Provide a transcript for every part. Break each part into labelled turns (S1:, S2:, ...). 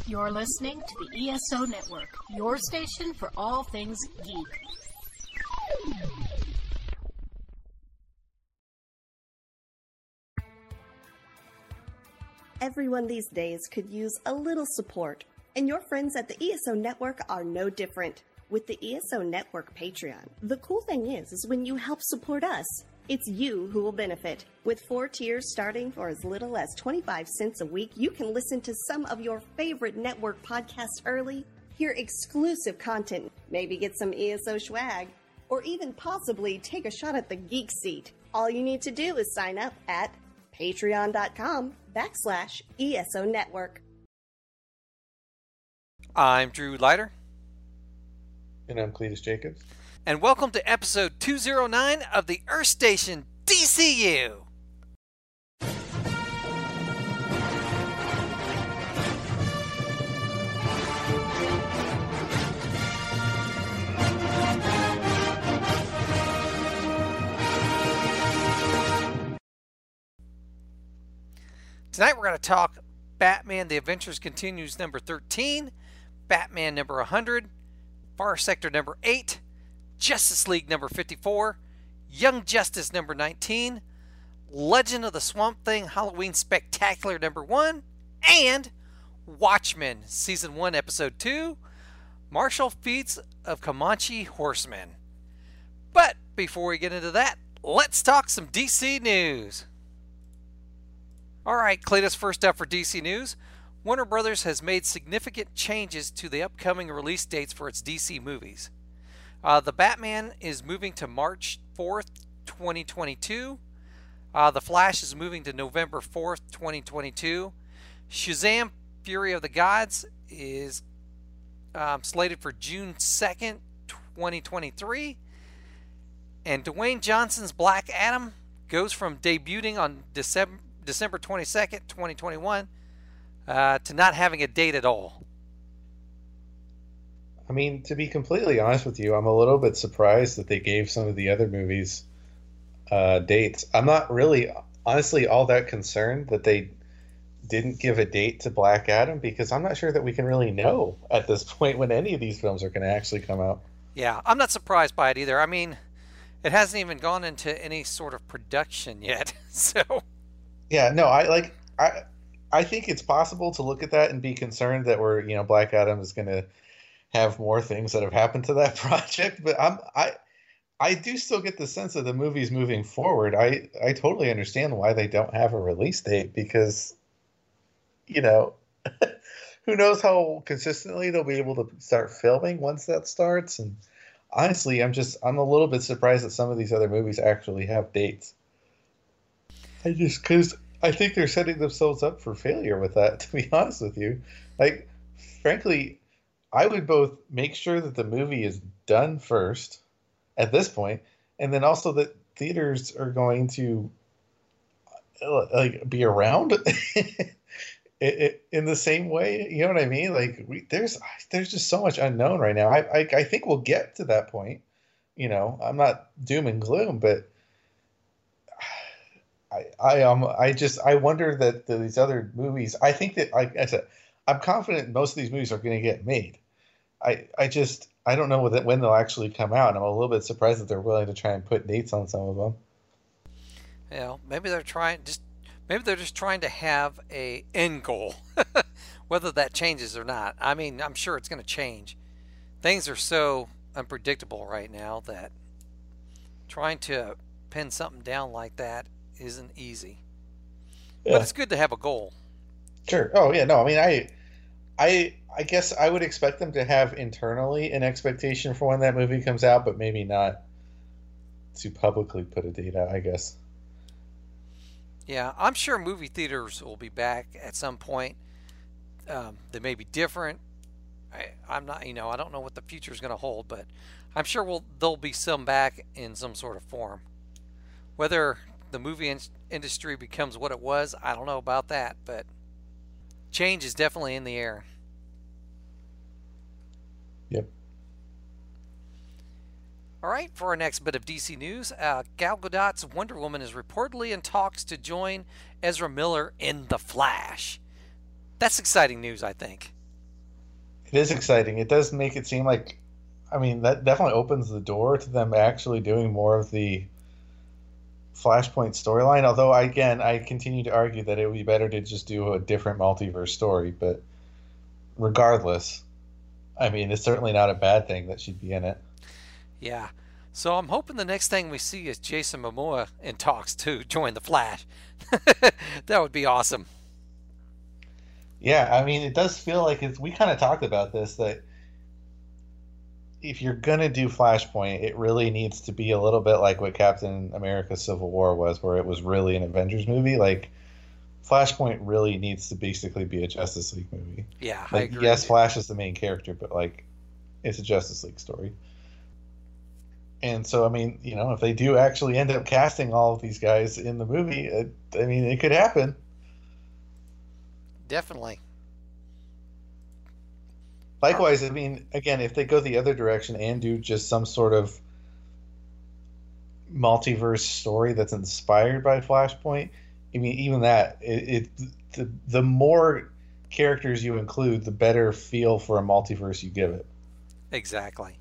S1: You're listening to the ESO Network, your station for all things geek.
S2: Everyone these days could use a little support, and your friends at the ESO Network are no different. With the ESO Network Patreon, the cool thing is when you help support us, it's you who will benefit. With 4 tiers starting for as little as 25 cents a week, you can listen to some of your favorite network podcasts early, hear exclusive content, maybe get some ESO swag, or even possibly take a shot at the geek seat. All you need to do is sign up at patreon.com/ESO Network.
S3: I'm Drew Leiter.
S4: And I'm Cletus Jacobs.
S3: And welcome to episode 209 of the Earth Station DCU. Tonight we're going to talk Batman The Adventures Continues number 13, Batman number 100, Far Sector number 8, Justice League number 54, Young Justice number 19, Legend of the Swamp Thing Halloween Spectacular number 1, and Watchmen Season 1 Episode 2, Martial Feats of Comanche Horsemen. But before we get into that, let's talk some DC news. Alright, Cletus, first up for DC news. Warner Brothers has made significant changes to the upcoming release dates for its DC movies. The Batman is moving to March 4th, 2022. The Flash is moving to November 4th, 2022. Shazam! Fury of the Gods is slated for June 2nd, 2023. And Dwayne Johnson's Black Adam goes from debuting on December 22nd, 2021 to not having a date at all.
S4: I mean, to be completely honest with you, I'm a little bit surprised that they gave some of the other movies dates. I'm not really, honestly, all that concerned that they didn't give a date to Black Adam, because I'm not sure that we can really know at this point when any of these films are going to actually come out.
S3: Yeah, I'm not surprised by it either. I mean, it hasn't even gone into any sort of production yet, so...
S4: Yeah, no, I think it's possible to look at that and be concerned that Black Adam is going to have more things that have happened to that project, but I do still get the sense that the movie's moving forward. I totally understand why they don't have a release date, because who knows how consistently they'll be able to start filming once that starts. And honestly, I'm a little bit surprised that some of these other movies actually have dates. Because I think they're setting themselves up for failure with that, to be honest with you. Like, frankly, I would both make sure that the movie is done first at this point, and then also that theaters are going to be around in the same way. You know what I mean? Like, there's just so much unknown right now. I think we'll get to that point. I'm not doom and gloom, but I wonder that these other movies, I think that, like I said, I'm confident most of these movies are going to get made. I don't know when they'll actually come out. I'm a little bit surprised that they're willing to try and put dates on some of them.
S3: Maybe they're just trying to have a end goal, whether that changes or not. I mean, I'm sure it's going to change. Things are so unpredictable right now that trying to pin something down like that isn't easy. Yeah. But it's good to have a goal.
S4: Sure. Oh yeah. No, I mean, I guess I would expect them to have internally an expectation for when that movie comes out, but maybe not to publicly put a date out, I guess.
S3: Yeah, I'm sure movie theaters will be back at some point. They may be different. I'm not, I don't know what the future is going to hold, but I'm sure there'll be some back in some sort of form. Whether the movie industry becomes what it was, I don't know about that, but change is definitely in the air.
S4: Yep.
S3: All right, for our next bit of DC news, Gal Gadot's Wonder Woman is reportedly in talks to join Ezra Miller in The Flash. That's exciting news, I think.
S4: It is exciting. It does make it seem like, I mean, that definitely opens the door to them actually doing more of the Flashpoint storyline. Although, again, I continue to argue that it would be better to just do a different multiverse story. But regardless, I mean, it's certainly not a bad thing that she'd be in it.
S3: Yeah. So I'm hoping the next thing we see is Jason Momoa in talks to join the Flash. That would be awesome.
S4: Yeah, I mean, it does feel like we kind of talked about this, that if you're gonna do Flashpoint, it really needs to be a little bit like what Captain America Civil War was, where it was really an Avengers movie. Like, Flashpoint really needs to basically be a Justice League movie.
S3: Yeah, I
S4: like,
S3: agree.
S4: yes, Flash is the main character, but like, it's a Justice League story. And so, I mean, if they do actually end up casting all of these guys in the movie, I mean, it could happen.
S3: Definitely.
S4: Likewise, I mean, again, if they go the other direction and do just some sort of multiverse story that's inspired by Flashpoint, I mean, even that, the more characters you include, the better feel for a multiverse you give it.
S3: Exactly.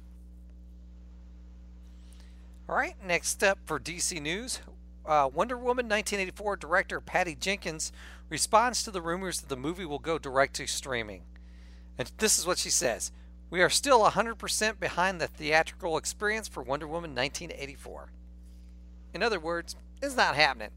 S3: All right, next up for DC News, Wonder Woman 1984 director Patty Jenkins responds to the rumors that the movie will go direct to streaming. And this is what she says: "We are still 100% behind the theatrical experience for Wonder Woman 1984. In other words, it's not happening."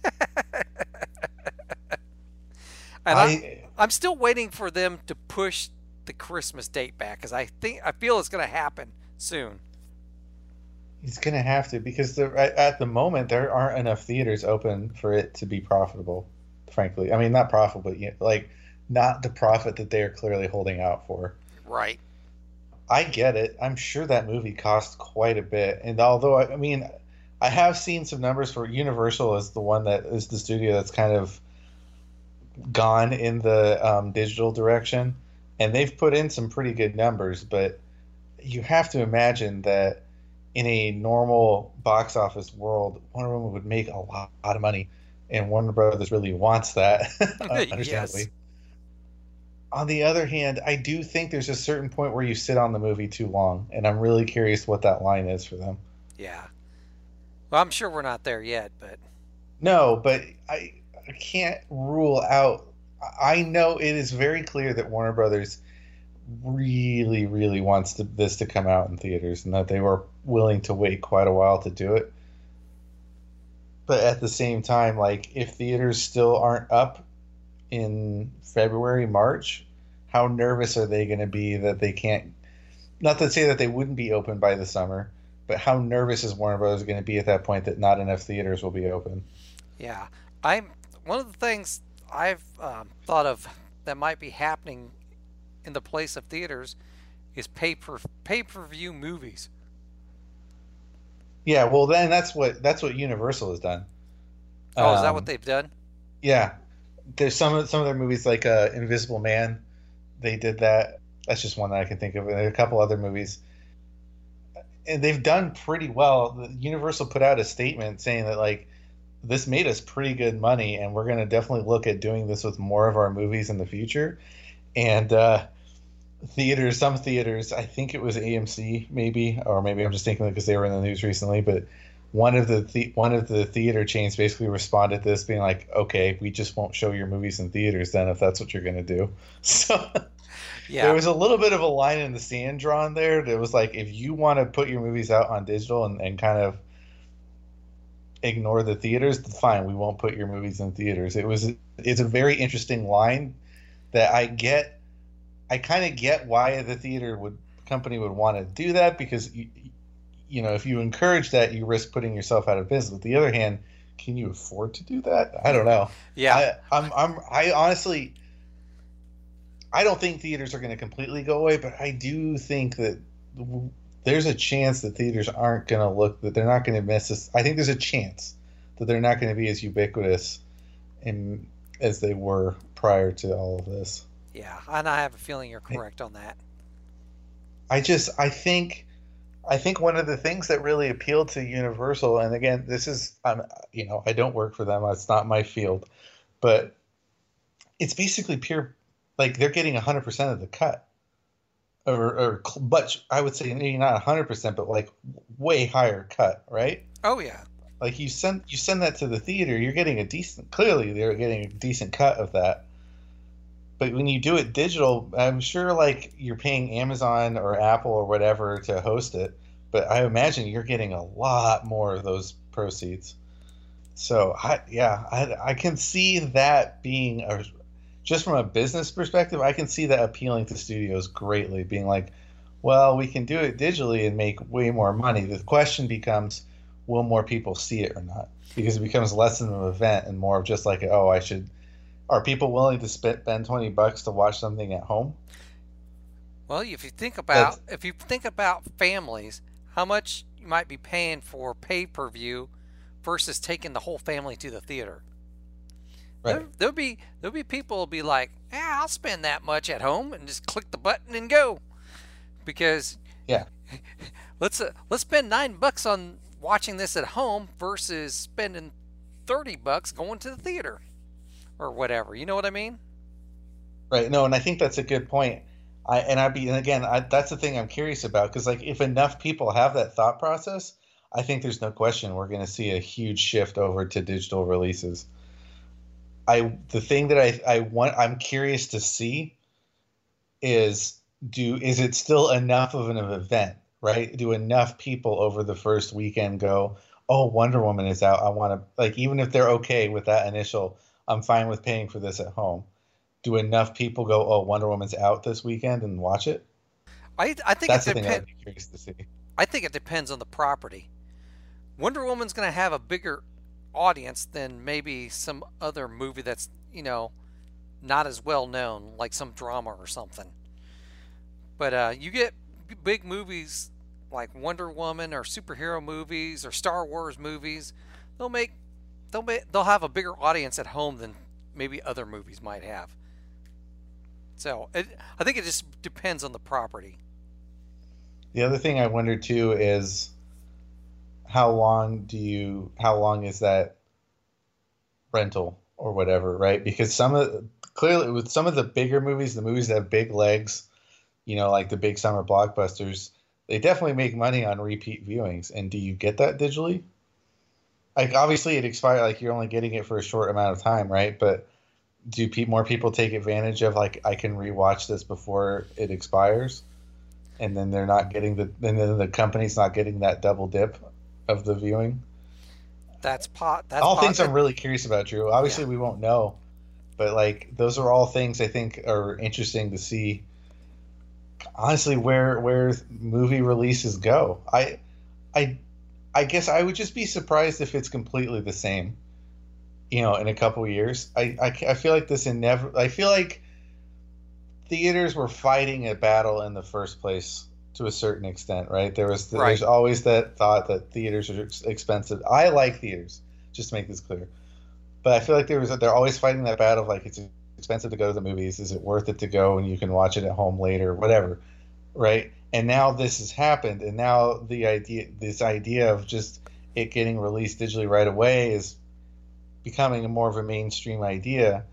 S3: And I'm still waiting for them to push the Christmas date back, because I feel it's going to happen soon.
S4: He's going to have to, because at the moment there aren't enough theaters open for it to be profitable, frankly. I mean, not profitable, but like not the profit that they are clearly holding out for.
S3: Right.
S4: I get it. I'm sure that movie cost quite a bit. And although, I mean, I have seen some numbers for Universal as the one that is the studio that's kind of gone in the digital direction. And they've put in some pretty good numbers, but you have to imagine that in a normal box office world, Wonder Woman would make a lot of money, and Warner Brothers really wants that, understandably.
S3: Yes.
S4: On the other hand, I do think there's a certain point where you sit on the movie too long, and I'm really curious what that line is for them.
S3: Yeah. Well, I'm sure we're not there yet, but...
S4: No, but I can't rule out... I know it is very clear that Warner Brothers really, really wants this to come out in theaters, and that they were willing to wait quite a while to do it. But at the same time, like, if theaters still aren't up in February, March, how nervous are they going to be that they can't... Not to say that they wouldn't be open by the summer, but how nervous is Warner Brothers going to be at that point that not enough theaters will be open?
S3: Yeah. One of the things I've thought of that might be happening in the place of theaters is pay-per-view movies.
S4: Yeah, well, then that's what Universal has done.
S3: Oh, is that what they've done?
S4: Yeah, there's some of their movies like Invisible Man. They did that. That's just one that I can think of. And a couple other movies, and they've done pretty well. Universal put out a statement saying that, like, this made us pretty good money, and we're going to definitely look at doing this with more of our movies in the future. And some theaters, I think it was AMC maybe, or maybe I'm just thinking because they were in the news recently, but one of the theater chains basically responded to this being like, okay, we just won't show your movies in theaters then if that's what you're going to do. So yeah. There was a little bit of a line in the sand drawn there that was like, if you want to put your movies out on digital and kind of ignore the theaters, fine, we won't put your movies in theaters. It's a very interesting line that I kind of get why the company would want to do that, because you know, if you encourage that, you risk putting yourself out of business. On the other hand, can you afford to do that? I don't know.
S3: Yeah.
S4: I honestly, I don't think theaters are going to completely go away, but I do think that there's a chance that theaters aren't going to that they're not going to miss this. I think there's a chance that they're not going to be as ubiquitous as they were prior to all of this.
S3: Yeah, and I have a feeling you're correct on that.
S4: I think one of the things that really appealed to Universal, and again, this is, I don't work for them. It's not my field, but it's basically pure, like, they're getting 100% of the cut. but I would say maybe not 100%, but like way higher cut, right?
S3: Oh yeah.
S4: Like you send that to the theater, you're getting clearly they're getting a decent cut of that. But when you do it digital, I'm sure like you're paying Amazon or Apple or whatever to host it, but I imagine you're getting a lot more of those proceeds. So I can see that being just from a business perspective, I can see that appealing to studios greatly, being like, well, we can do it digitally and make way more money. The question becomes, will more people see it or not? Because it becomes less of an event and more of just like, oh, are people willing to spend $20 to watch something at home?
S3: Well, if you think about families, how much you might be paying for pay-per-view versus taking the whole family to the theater. Right. There'll be people who'll be like, I'll spend that much at home and just click the button and go. Because let's spend $9 on watching this at home versus spending $30 going to the theater or whatever. You know what I mean?
S4: Right. No, and I think that's a good point. That's the thing I'm curious about, because like if enough people have that thought process, I think there's no question we're going to see a huge shift over to digital releases. The thing that I'm curious to see is it still enough of an event, right? Do enough people over the first weekend go, oh, Wonder Woman is out. I want to, like, even if they're okay with that initial, I'm fine with paying for this at home. Do enough people go, oh, Wonder Woman's out this weekend and watch it?
S3: I think
S4: that's the thing I'd be curious to see.
S3: I think it depends on the property. Wonder Woman's going to have a bigger audience than maybe some other movie that's, not as well known, like some drama or something. But you get big movies like Wonder Woman or superhero movies or Star Wars movies, they'll have a bigger audience at home than maybe other movies might have. So I think it just depends on the property.
S4: The other thing I wonder too is how long is that rental or whatever, right? Because clearly with some of the bigger movies, the movies that have big legs, like the big summer blockbusters, they definitely make money on repeat viewings. And do you get that digitally? Like obviously it expired, like you're only getting it for a short amount of time, right? But do more people take advantage of like, I can rewatch this before it expires, and then they're not getting then the company's not getting that double dip of the viewing?
S3: That's
S4: things I'm really curious about, Drew. Obviously we won't know, but like those are all things I think are interesting to see. Honestly, where movie releases go, I guess I would just be surprised if it's completely the same, in a couple of years. I feel like I feel like theaters were fighting a battle in the first place to a certain extent, right? There's always that thought that theaters are expensive. I like theaters, just to make this clear. But I feel like they're always fighting that battle of like, it's expensive to go to the movies. Is it worth it to go and you can watch it at home later, whatever, right? And now this has happened, and now this idea of just it getting released digitally right away is becoming more of a mainstream idea.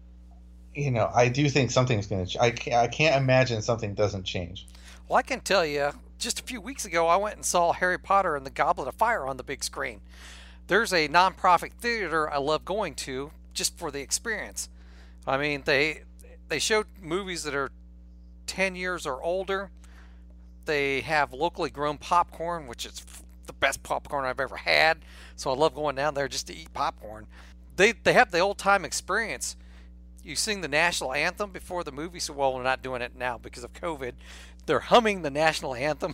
S4: I do think something's going to. I can't imagine something doesn't change.
S3: Well, I can tell you, just a few weeks ago, I went and saw Harry Potter and the Goblet of Fire on the big screen. There's a nonprofit theater I love going to just for the experience. I mean, they showed movies that are 10 years or older. They have locally grown popcorn, which is the best popcorn I've ever had. So I love going down there just to eat popcorn. They have the old time experience. You sing the national anthem before the movie. So, well, we're not doing it now because of COVID. They're humming the national anthem.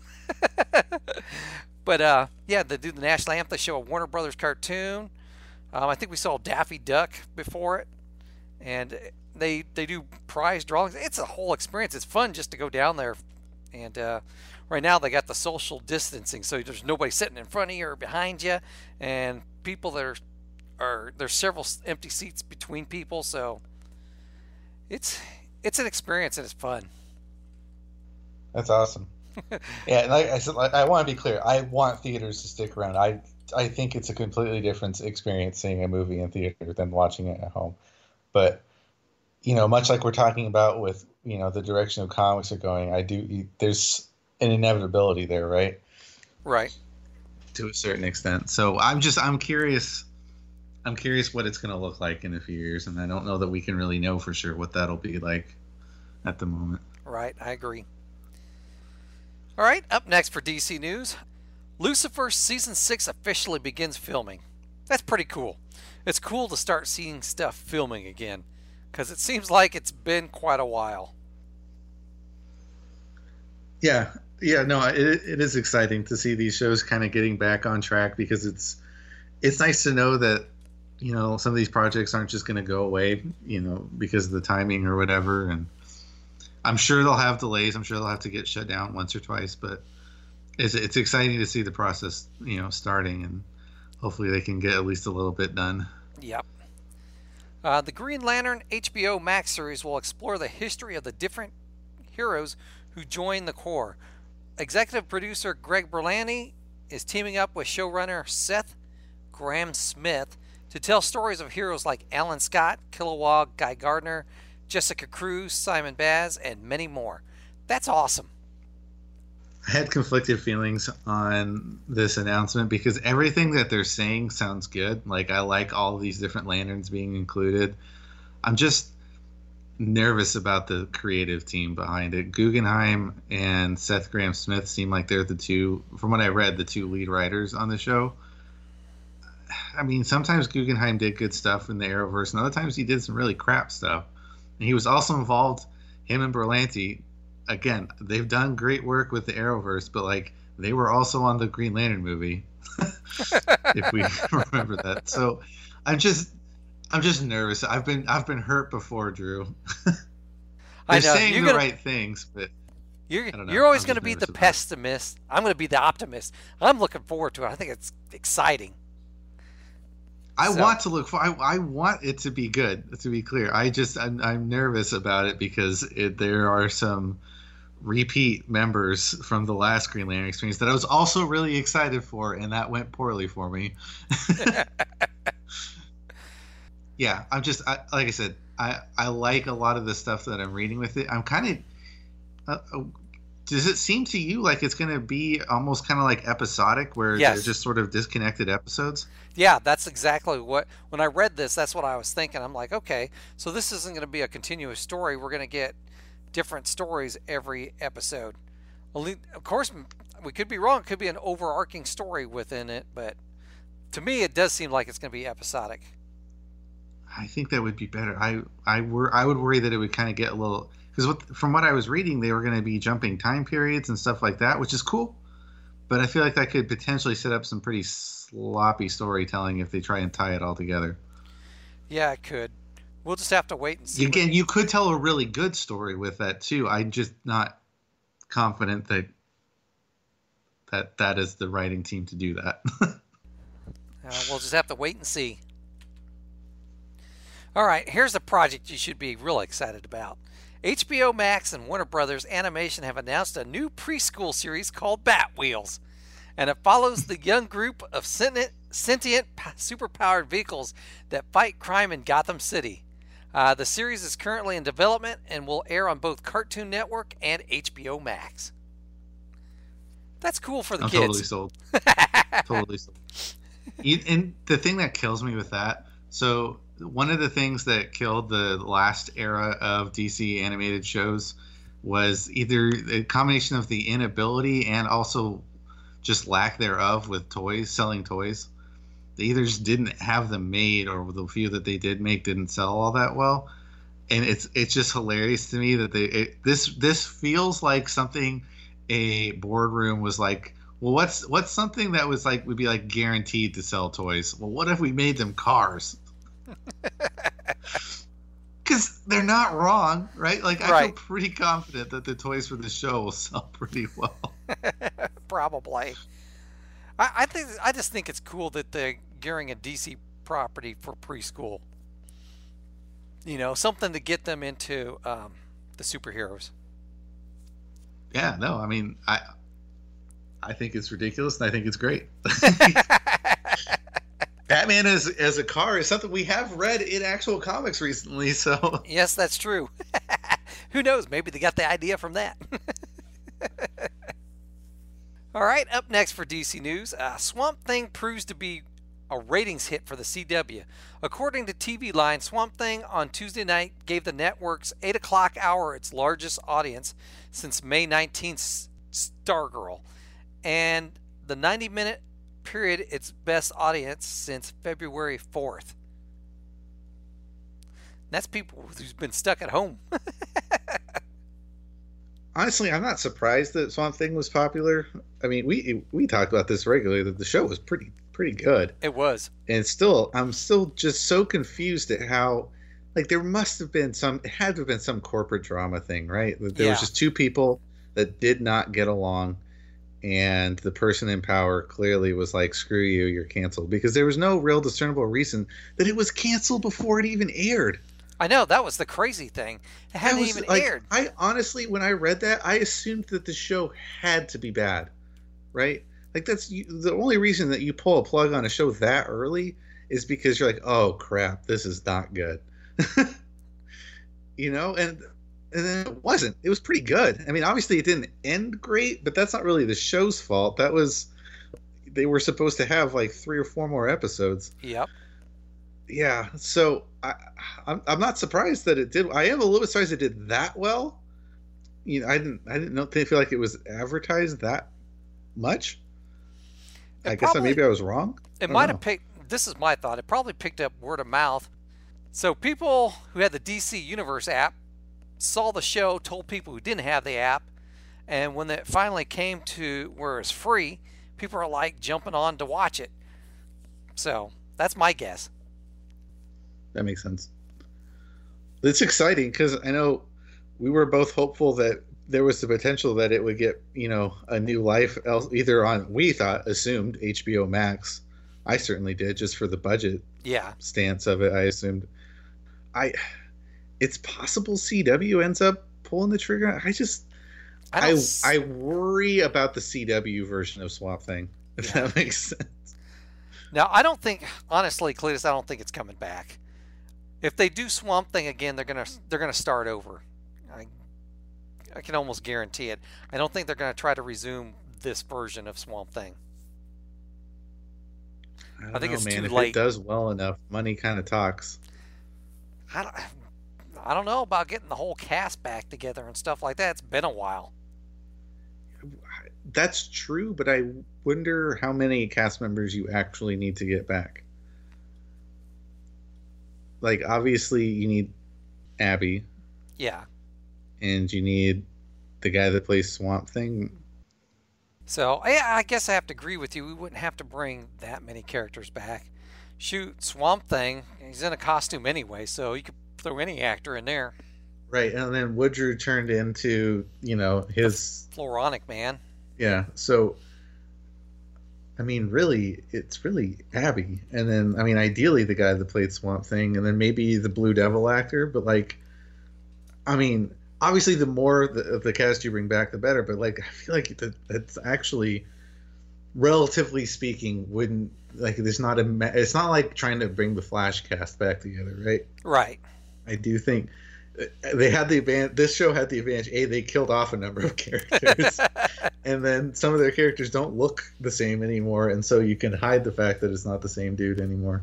S3: But they do the national anthem. They show a Warner Brothers cartoon. I think we saw Daffy Duck before it. And they do prize drawings. It's a whole experience. It's fun just to go down there. And right now they got the social distancing, so there's nobody sitting in front of you or behind you, and people there's several empty seats between people. So it's an experience and it's fun.
S4: That's awesome. Yeah, and like I said, I want to be clear. I want theaters to stick around. I think it's a completely different experience seeing a movie in theater than watching it at home. But much like we're talking about with, the direction of comics are going, there's an inevitability there, right?
S3: Right.
S4: To a certain extent. So I'm curious. I'm curious what it's going to look like in a few years, and I don't know that we can really know for sure what that'll be like at the moment.
S3: Right, I agree. All right, up next for DC News, Lucifer Season 6 officially begins filming. That's pretty cool. It's cool to start seeing stuff filming again, because it seems like it's been quite a while.
S4: Yeah, no, it is exciting to see these shows kind of getting back on track, because it's nice to know that, some of these projects aren't just going to go away, because of the timing or whatever. And I'm sure they'll have delays. I'm sure they'll have to get shut down once or twice, but it's exciting to see the process, starting, and hopefully they can get at least a little bit done.
S3: Yep. The Green Lantern HBO Max series will explore the history of the different heroes who join the Corps. Executive producer Greg Berlanti is teaming up with showrunner Seth Grahame-Smith to tell stories of heroes like Alan Scott, Kilowog, Guy Gardner, Jessica Cruz, Simon Baz, and many more. That's awesome.
S4: I had conflicted feelings on this announcement because everything that they're saying sounds good. Like, I like all these different lanterns being included. I'm just nervous about the creative team behind it. Guggenheim and Seth Grahame-Smith seem like they're from what I read, the two lead writers on the show. I mean, sometimes Guggenheim did good stuff in the Arrowverse, and other times he did some really crap stuff. And he was also involved, him and Berlanti, again, they've done great work with the Arrowverse, but like, they were also on the Green Lantern movie, if we remember that. So I'm just nervous. I've been hurt before, Drew. They're saying the right things, but
S3: you're always going to be the pessimist. I'm going to be the optimist. I'm looking forward to it. I think it's exciting.
S4: I want it to be good, to be clear. I'm nervous about it because there are some repeat members from the last Green Lantern experience that I was also really excited for, and that went poorly for me. Yeah, like I said, I like a lot of the stuff that I'm reading with it. I'm kind of does it seem to you like it's going to be almost kind of like episodic, where they're just sort of disconnected episodes?
S3: Yeah, that's exactly what, when I read this, that's what I was thinking. I'm like, okay, so this isn't going to be a continuous story. We're going to get different stories every episode. Of course, we could be wrong. It could be an overarching story within it, but to me, it does seem like it's going to be episodic.
S4: I think that would be better. I would worry that it would kind of get a little, because from what I was reading, they were going to be jumping time periods and stuff like that, which is cool. But I feel like that could potentially set up some pretty sloppy storytelling if they try and tie it all together. Yeah, it could. We'll just have to wait and see. Again, you could tell a really good story with that too. I'm just not confident that is the writing team to do that. We'll just have to wait and see. All right, here's a project you should be real excited about. HBO Max and Warner Brothers Animation have announced a new preschool series called Batwheels, and it follows the young group of sentient, superpowered vehicles that fight crime in Gotham City. The series is currently in development and will air on both Cartoon Network and HBO Max. That's cool for the kids. Totally sold. Totally sold. And the thing that kills me with that, so one of the things that killed the last era of DC animated shows was either a combination of the inability and also just lack thereof with toys, selling toys. They either just didn't have them made, or the few that they did make didn't sell all that well. And it's just hilarious to me that this feels like something a boardroom was like, well, what's something that was like would be like guaranteed to sell toys? Well, what if we made them cars? Because they're not wrong, right? Like, I feel pretty confident that the toys for the show will sell pretty well. Probably. I just think it's cool that they're gearing a DC property for preschool. You know, something to get them into the superheroes. Yeah, no, I mean, I think it's ridiculous, and I think it's great. Batman as a car is something we have read in actual comics recently, so
S3: Yes, that's true. Who knows? Maybe they got the idea from that. All right, up next for DC News, Swamp Thing proves to be a ratings hit for the CW. According to TV Line, Swamp Thing on Tuesday night gave the network's 8 o'clock hour its largest audience since May 19th's Stargirl, and the 90-minute period its best audience since February 4th. That's people who's been stuck at home.
S4: honestly, I'm not surprised that Swamp Thing was popular. I mean, we talk about this regularly that the show was pretty good.
S3: It was.
S4: And I'm still just so confused at how, like, there must have been it had to have been some corporate drama thing, right? There was just two people that did not get along, and the person in power clearly was like, screw you, you're canceled, because there was no real discernible reason that it was canceled before it even aired.
S3: I know, that was the crazy thing. It hadn't even aired.
S4: I honestly, when I read that, I assumed that the show had to be bad, right? Like, that's the only reason that you pull a plug on a show that early is because you're like, oh crap, this is not good. You know, and then it wasn't. It was pretty good. I mean, obviously it didn't end great, but that's not really the show's fault. They were supposed to have like 3 or 4 more episodes.
S3: Yep.
S4: Yeah, so I'm not surprised that it did. I am a little bit surprised it did that well. You know, I didn't feel like it was advertised that much. I guess maybe I was wrong.
S3: It might have picked. This is my thought. It probably picked up word of mouth. So people who had the DC Universe app saw the show, told people who didn't have the app, and when it finally came to where it's free, people are like jumping on to watch it. So that's my guess.
S4: That makes sense. It's exciting because I know we were both hopeful that there was the potential that it would get, you know, a new life either on, we assumed HBO Max. I certainly did, just for the budget stance of it. I assumed it's possible CW ends up pulling the trigger. I worry about the CW version of Swamp Thing, if that makes sense.
S3: Now, I don't think, honestly, Cletus, I don't think it's coming back. If they do Swamp Thing again, they're gonna start over. I can almost guarantee it. I don't think they're gonna try to resume this version of Swamp Thing.
S4: I think it's too late. If it does well enough, money kind of talks.
S3: I don't know about getting the whole cast back together and stuff like that. It's been a while.
S4: That's true, but I wonder how many cast members you actually need to get back. Like, obviously, you need Abby.
S3: Yeah.
S4: And you need the guy that plays Swamp Thing.
S3: So, yeah, I guess I have to agree with you. We wouldn't have to bring that many characters back. Shoot, Swamp Thing, he's in a costume anyway, so you could throw any actor in there.
S4: Right, and then Woodrue turned into, you know, his...
S3: Floronic Man.
S4: Yeah, so... I mean, really, it's really Abby. And then, I mean, ideally the guy that played Swamp Thing, and then maybe the Blue Devil actor, but, like, I mean, obviously the more the cast you bring back, the better, but, like, I feel like that's actually, relatively speaking, wouldn't, like, it's not like trying to bring the Flash cast back together, right?
S3: Right.
S4: I do think they had the advantage. This show had the advantage. They killed off a number of characters, and then some of their characters don't look the same anymore, and so you can hide the fact that it's not the same dude anymore.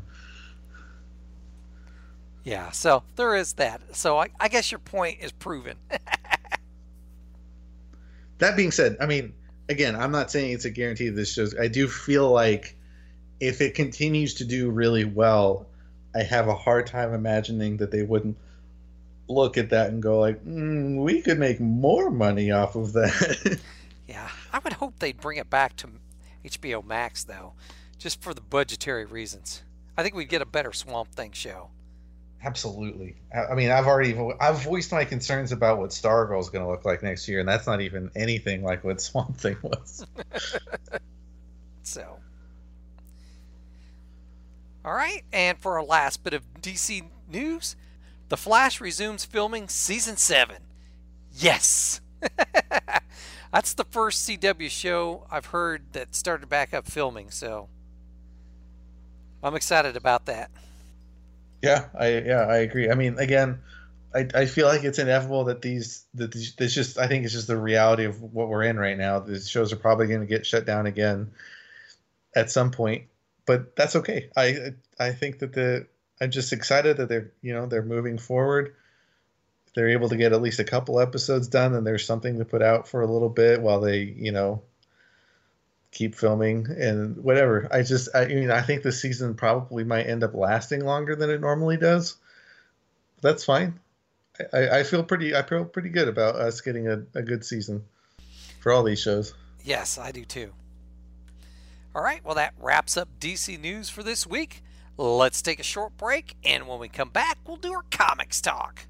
S3: Yeah, so there is that. So I guess your point is proven.
S4: That being said, I mean, again, I'm not saying it's a guarantee of this show. I do feel like if it continues to do really well, I have a hard time imagining that they wouldn't look at that and go like, we could make more money off of that.
S3: Yeah, I would hope they'd bring it back to HBO Max, though, just for the budgetary reasons. I think we'd get a better Swamp Thing show.
S4: Absolutely. I mean, I've voiced my concerns about what Stargirl is going to look like next year, and that's not even anything like what Swamp Thing was.
S3: So, all right, and for our last bit of DC news, The Flash resumes filming season 7. Yes! That's the first CW show I've heard that started back up filming, so I'm excited about that.
S4: Yeah, I agree. I mean, again, I feel like it's inevitable that this just, I think it's just the reality of what we're in right now. These shows are probably going to get shut down again at some point, but that's okay. I think that I'm just excited that they're moving forward. If they're able to get at least a couple episodes done, and there's something to put out for a little bit while they, keep filming and whatever. I think this season probably might end up lasting longer than it normally does. That's fine. I feel pretty good about us getting a good season for all these shows.
S3: Yes, I do too. All right, well, that wraps up DC News for this week. Let's take a short break, and when we come back, we'll do our comics talk.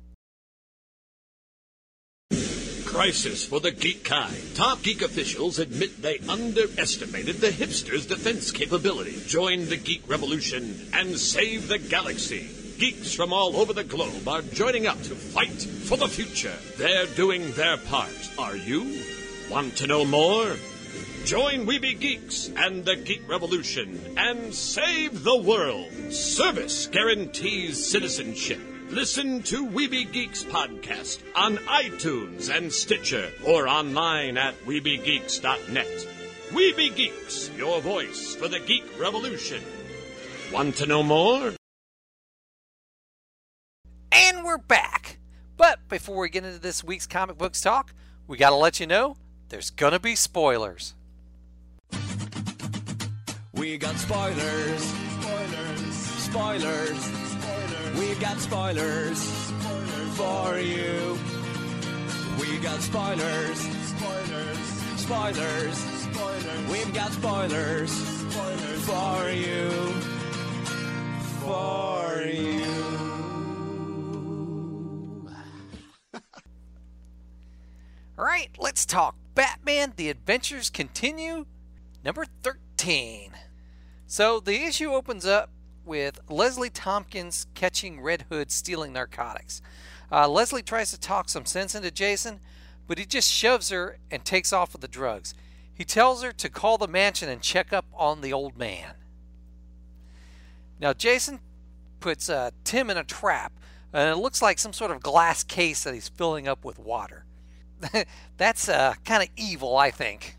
S5: Crisis for the geek kind. Top geek officials admit they underestimated the hipsters' defense capability. Join the geek revolution and save the galaxy. Geeks from all over the globe are joining up to fight for the future. They're doing their part. Are you? Want to know more? Join Weeby Geeks and the Geek Revolution and save the world. Service guarantees citizenship. Listen to Weeby Geeks podcast on iTunes and Stitcher or online at WeebyGeeks.net. Weeby Geeks, your voice for the Geek Revolution. Want to know more?
S3: And we're back. But before we get into this week's comic books talk, we got to let you know there's going to be spoilers.
S6: We got spoilers. Spoilers. We've got spoilers for you. We got spoilers. Spoilers. We've got spoilers for you. For you.
S3: All right, let's talk Batman: The Adventures Continue, number 13. So the issue opens up with Leslie Tompkins catching Red Hood stealing narcotics. Leslie tries to talk some sense into Jason, but he just shoves her and takes off with the drugs. He tells her to call the mansion and check up on the old man. Now Jason puts Tim in a trap, and it looks like some sort of glass case that he's filling up with water. That's kind of evil, I think.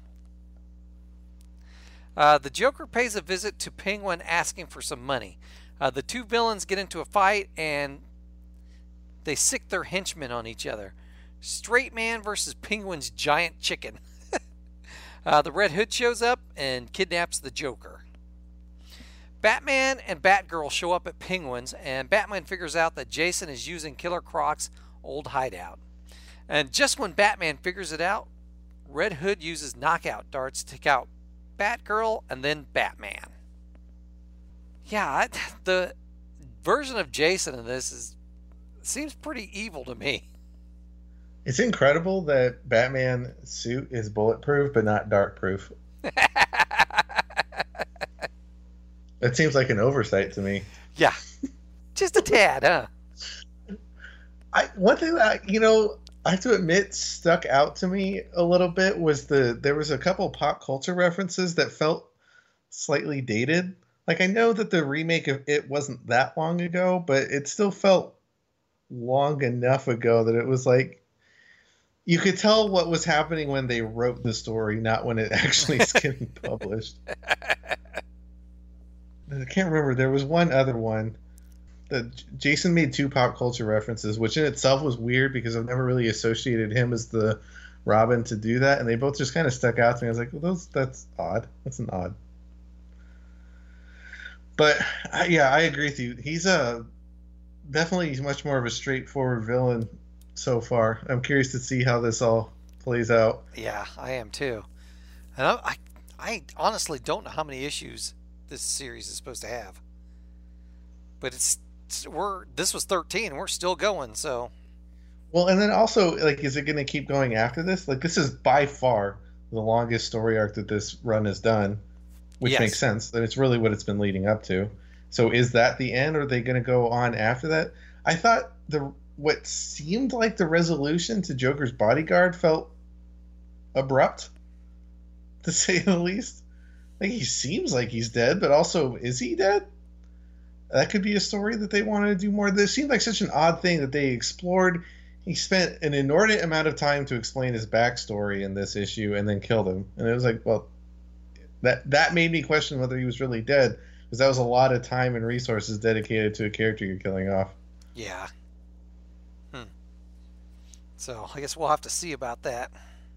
S3: The Joker pays a visit to Penguin asking for some money. The two villains get into a fight and they sick their henchmen on each other. Straight Man versus Penguin's giant chicken. The Red Hood shows up and kidnaps the Joker. Batman and Batgirl show up at Penguin's, and Batman figures out that Jason is using Killer Croc's old hideout. And just when Batman figures it out, Red Hood uses knockout darts to take out Batgirl and then Batman. Yeah, the version of Jason in this seems pretty evil to me.
S4: It's incredible that Batman's suit is bulletproof but not dark-proof. That seems like an oversight to me.
S3: Yeah, just a tad, huh?
S4: One thing that, I have to admit stuck out to me a little bit was there was a couple pop culture references that felt slightly dated. Like, I know that the remake of it wasn't that long ago, but it still felt long enough ago that it was like you could tell what was happening when they wrote the story, not when it actually is getting published. I can't remember. There was one other one. Jason made two pop culture references, which in itself was weird because I've never really associated him as the Robin to do that, and they both just kind of stuck out to me. I was like, well, that's odd. That's an odd. But yeah, I agree with you. He's definitely much more of a straightforward villain so far. I'm curious to see how this all plays out.
S3: Yeah, I am too. And I honestly don't know how many issues this series is supposed to have. But this was 13, we're still going, so.
S4: Well, and then also, like, is it going to keep going after this? Like, this is by far the longest story arc that this run has done, which makes sense. That it's really what it's been leading up to. So is that the end, or are they going to go on after that? I thought what seemed like the resolution to Joker's bodyguard felt abrupt, to say the least. Like, he seems like he's dead, but also, is he dead? That could be a story that they want to do more. This seemed like such an odd thing that they explored. He spent an inordinate amount of time to explain his backstory in this issue and then killed him. And it was like, well, that made me question whether he was really dead, because that was a lot of time and resources dedicated to a character you're killing off.
S3: Yeah. So I guess we'll have to see about that.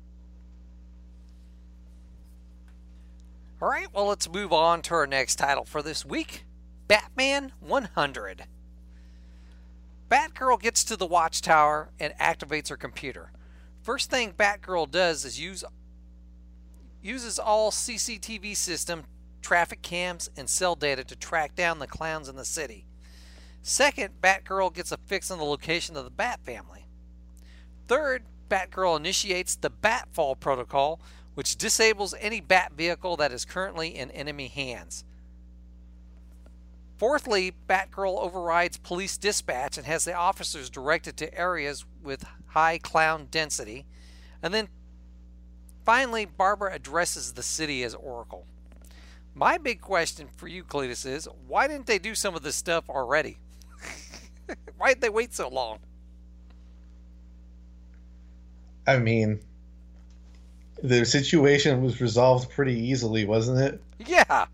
S3: All right, well, let's move on to our next title for this week, Batman 100. Batgirl gets to the Watchtower and activates her computer. First thing Batgirl does is uses all CCTV system, traffic cams, and cell data to track down the clowns in the city. Second, Batgirl gets a fix on the location of the Bat family. Third, Batgirl initiates the Batfall protocol, which disables any Bat vehicle that is currently in enemy hands. Fourthly, Batgirl overrides police dispatch and has the officers directed to areas with high clown density. And then finally, Barbara addresses the city as Oracle. My big question for you, Cletus, is why didn't they do some of this stuff already? Why did they wait so long?
S4: I mean, the situation was resolved pretty easily, wasn't it?
S3: Yeah.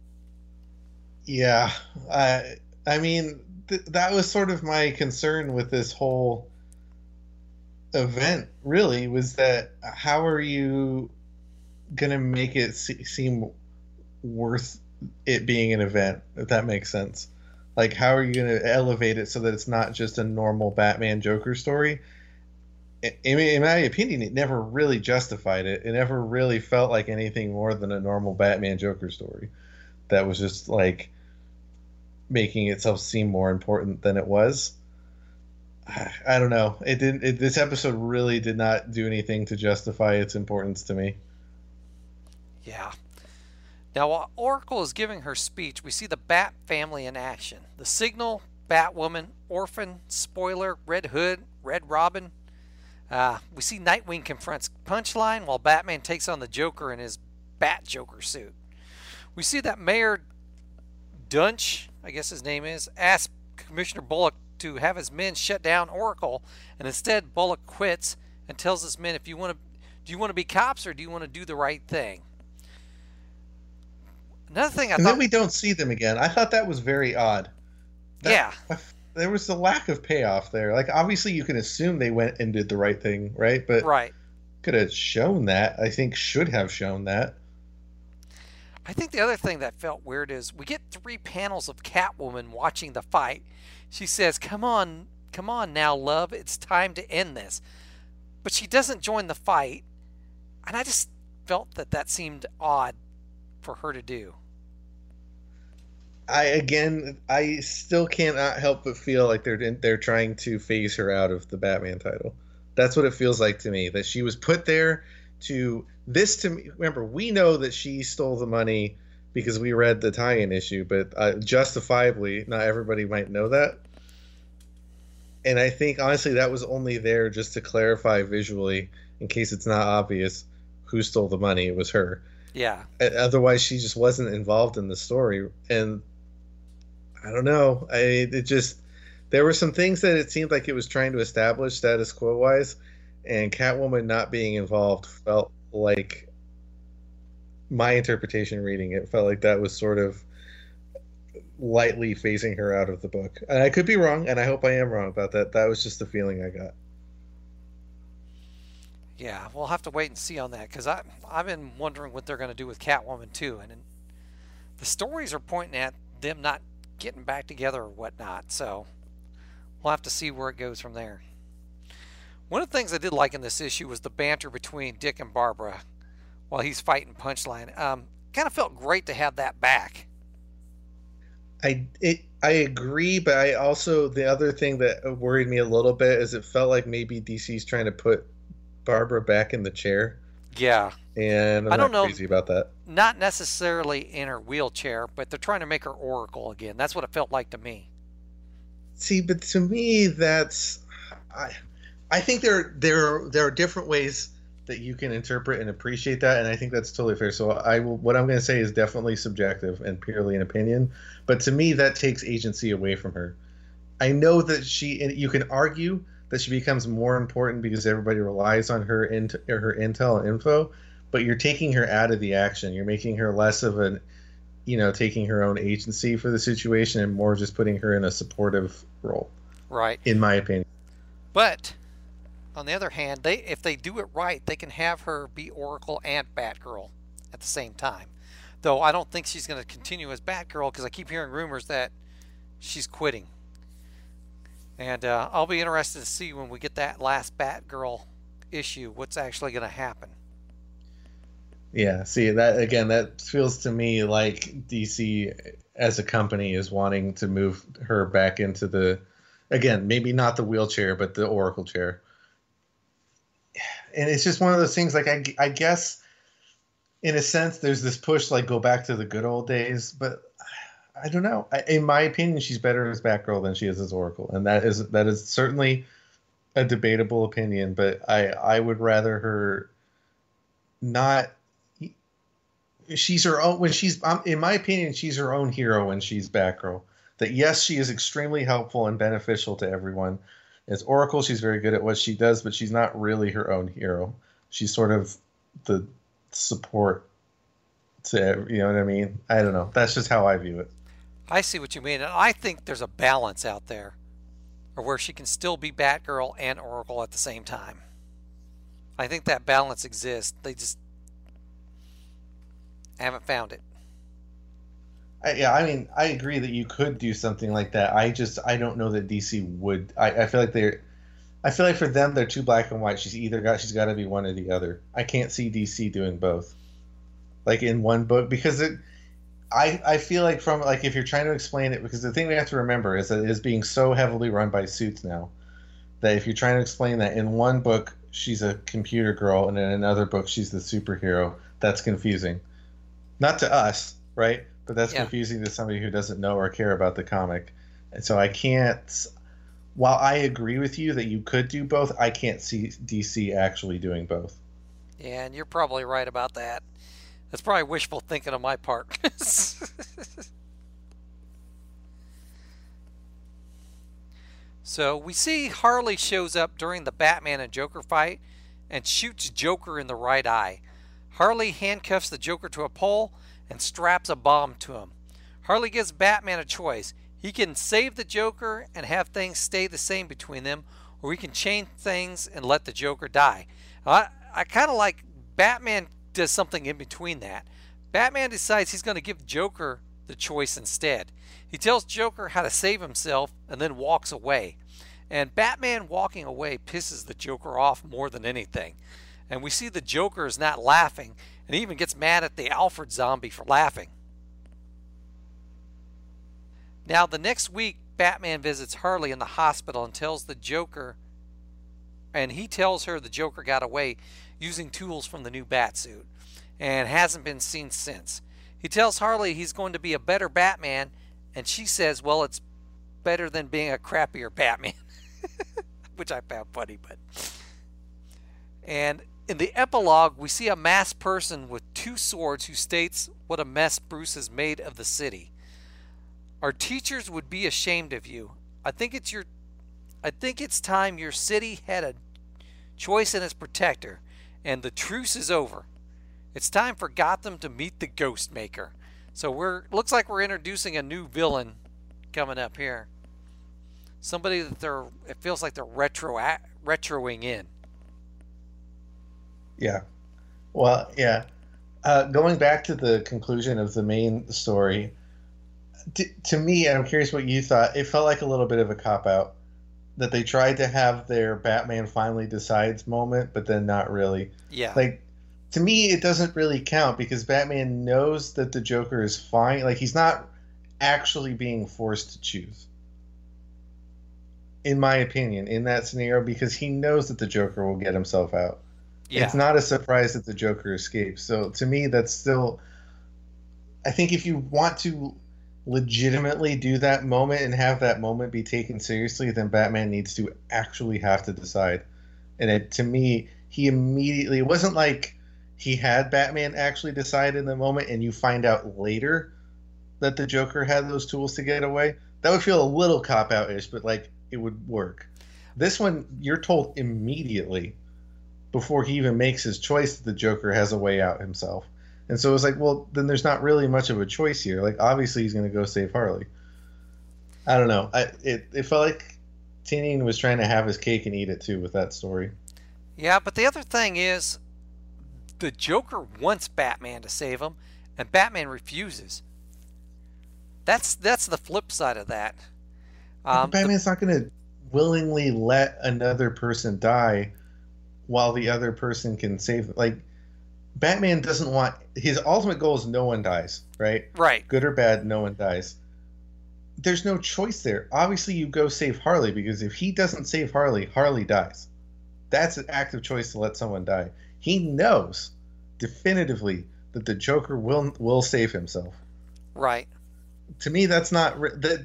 S4: Yeah. I mean, that was sort of my concern with this whole event, really, was that how are you going to make it seem worth it being an event, if that makes sense? Like, how are you going to elevate it so that it's not just a normal Batman Joker story? In my opinion, it never really justified it. It never really felt like anything more than a normal Batman Joker story that was just like making itself seem more important than it was. I don't know. It didn't. This episode really did not do anything to justify its importance to me.
S3: Yeah. Now, while Oracle is giving her speech, we see the Bat family in action. The Signal, Batwoman, Orphan, Spoiler, Red Hood, Red Robin. We see Nightwing confronts Punchline while Batman takes on the Joker in his Bat Joker suit. We see that Mayor Dunch, I guess his name is, asks Commissioner Bullock to have his men shut down Oracle, and instead Bullock quits and tells his men, do you want to be cops or do you want to do the right thing? Another thing I thought...
S4: then we don't see them again. I thought that was very odd.
S3: Yeah.
S4: There was a lack of payoff there. Like, obviously you can assume they went and did the right thing, right? But
S3: right.
S4: Could have shown that. I think should have shown that.
S3: I think the other thing that felt weird is we get 3 panels of Catwoman watching the fight. She says, come on now, love, it's time to end this. But she doesn't join the fight, and I just felt that seemed odd for her to do.
S4: I still cannot help but feel like they're trying to phase her out of the Batman title. That's what it feels like to me, that she was put there to me. Remember, we know that she stole the money because we read the tie-in issue, but justifiably, not everybody might know that. And I think, honestly, that was only there just to clarify visually, in case it's not obvious, who stole the money. It was her.
S3: Yeah.
S4: Otherwise, she just wasn't involved in the story. And I don't know. There were some things that it seemed like it was trying to establish status quo-wise, and Catwoman not being involved felt like, my interpretation reading it, felt like that was sort of lightly phasing her out of the book. And I could be wrong, and I hope I am wrong about that. That was just the feeling I got.
S3: Yeah, we'll have to wait and see on that, because I've been wondering what they're going to do with Catwoman too, and the stories are pointing at them not getting back together or whatnot, so we'll have to see where it goes from there. One of the things I did like in this issue was the banter between Dick and Barbara while he's fighting Punchline. Kind of felt great to have that back.
S4: I agree, but I also, the other thing that worried me a little bit is it felt like maybe DC's trying to put Barbara back in the chair.
S3: Yeah.
S4: And I'm not crazy about that.
S3: Not necessarily in her wheelchair, but they're trying to make her Oracle again. That's what it felt like to me.
S4: See, but to me, that's... I think there are different ways that you can interpret and appreciate that, and I think that's totally fair. So what I'm going to say is definitely subjective and purely an opinion, but to me that takes agency away from her. I know that you can argue that she becomes more important because everybody relies on her her intel and info, but you're taking her out of the action. You're making her less of an, taking her own agency for the situation and more just putting her in a supportive role.
S3: Right.
S4: In my opinion.
S3: But on the other hand, if they do it right, they can have her be Oracle and Batgirl at the same time. Though I don't think she's going to continue as Batgirl because I keep hearing rumors that she's quitting. And I'll be interested to see when we get that last Batgirl issue what's actually going to happen.
S4: Yeah, see, that feels to me like DC as a company is wanting to move her back into the, again, maybe not the wheelchair, but the Oracle chair. And it's just one of those things, like, I guess, in a sense, there's this push, like, go back to the good old days, but I don't know. In my opinion, she's better as Batgirl than she is as Oracle, and that is certainly a debatable opinion, but I would rather her not. She's her own in my opinion, she's her own hero when she's Batgirl. That yes, she is extremely helpful and beneficial to everyone. As Oracle, she's very good at what she does, but she's not really her own hero. She's sort of the support to, you know what I mean? I don't know. That's just how I view it.
S3: I see what you mean, and I think there's a balance out there, or where she can still be Batgirl and Oracle at the same time. I think that balance exists. They just haven't found it.
S4: I mean, I agree that you could do something like that. I don't know that DC would. I feel like for them, they're too black and white. She's got to be one or the other. I can't see DC doing both, like in one book, because I feel like if you're trying to explain it, because the thing we have to remember is that it is being so heavily run by suits now, that if you're trying to explain that in one book she's a computer girl and in another book she's the superhero, that's confusing. Not to us, right? But that's confusing to somebody who doesn't know or care about the comic. And so I can't, while I agree with you that you could do both, I can't see DC actually doing both.
S3: Yeah, and you're probably right about that. That's probably wishful thinking on my part. So we see Harley shows up during the Batman and Joker fight and shoots Joker in the right eye. Harley handcuffs the Joker to a pole and straps a bomb to him. Harley gives Batman a choice. He can save the Joker and have things stay the same between them, or he can change things and let the Joker die. I kind of like Batman does something in between that. Batman decides he's going to give Joker the choice instead. He tells Joker how to save himself and then walks away. And Batman walking away pisses the Joker off more than anything. And we see the Joker is not laughing, and he even gets mad at the Alfred zombie for laughing. Now, the next week, Batman visits Harley in the hospital and tells the Joker, and he tells her the Joker got away using tools from the new Batsuit and hasn't been seen since. He tells Harley he's going to be a better Batman, and she says, well, it's better than being a crappier Batman. Which I found funny, but... And in the epilogue, we see a masked person with two swords who states what a mess Bruce has made of the city. Our teachers would be ashamed of you. I think it's time your city had a choice in its protector, and the truce is over. It's time for Gotham to meet the Ghostmaker. So looks like we're introducing a new villain coming up here. Somebody that it feels like they're retroing in.
S4: Yeah. Well, yeah. Going back to the conclusion of the main story, to me, and I'm curious what you thought, it felt like a little bit of a cop-out. That they tried to have their Batman finally decides moment, but then not really.
S3: Yeah.
S4: Like, to me, it doesn't really count because Batman knows that the Joker is fine. Like, he's not actually being forced to choose. In my opinion, in that scenario, because he knows that the Joker will get himself out. Yeah. It's not a surprise that the Joker escapes. So to me, that's still... I think if you want to legitimately do that moment and have that moment be taken seriously, then Batman needs to actually have to decide. And to me, he immediately, it wasn't like he had Batman actually decide in the moment and you find out later that the Joker had those tools to get away. That would feel a little cop-out-ish, but like it would work. This one, you're told immediately before he even makes his choice that the Joker has a way out himself. And so it's like, well, then there's not really much of a choice here. Like, obviously he's going to go save Harley. I don't know. It felt like Tynion was trying to have his cake and eat it too with that story.
S3: Yeah, but the other thing is, the Joker wants Batman to save him, and Batman refuses. That's the flip side of that.
S4: Batman's not going to willingly let another person die while the other person can save them. Like, Batman doesn't want... His ultimate goal is no one dies, right?
S3: Right.
S4: Good or bad, no one dies. There's no choice there. Obviously, you go save Harley, because if he doesn't save Harley, Harley dies. That's an active choice to let someone die. He knows definitively that the Joker will save himself.
S3: Right.
S4: To me, that's not...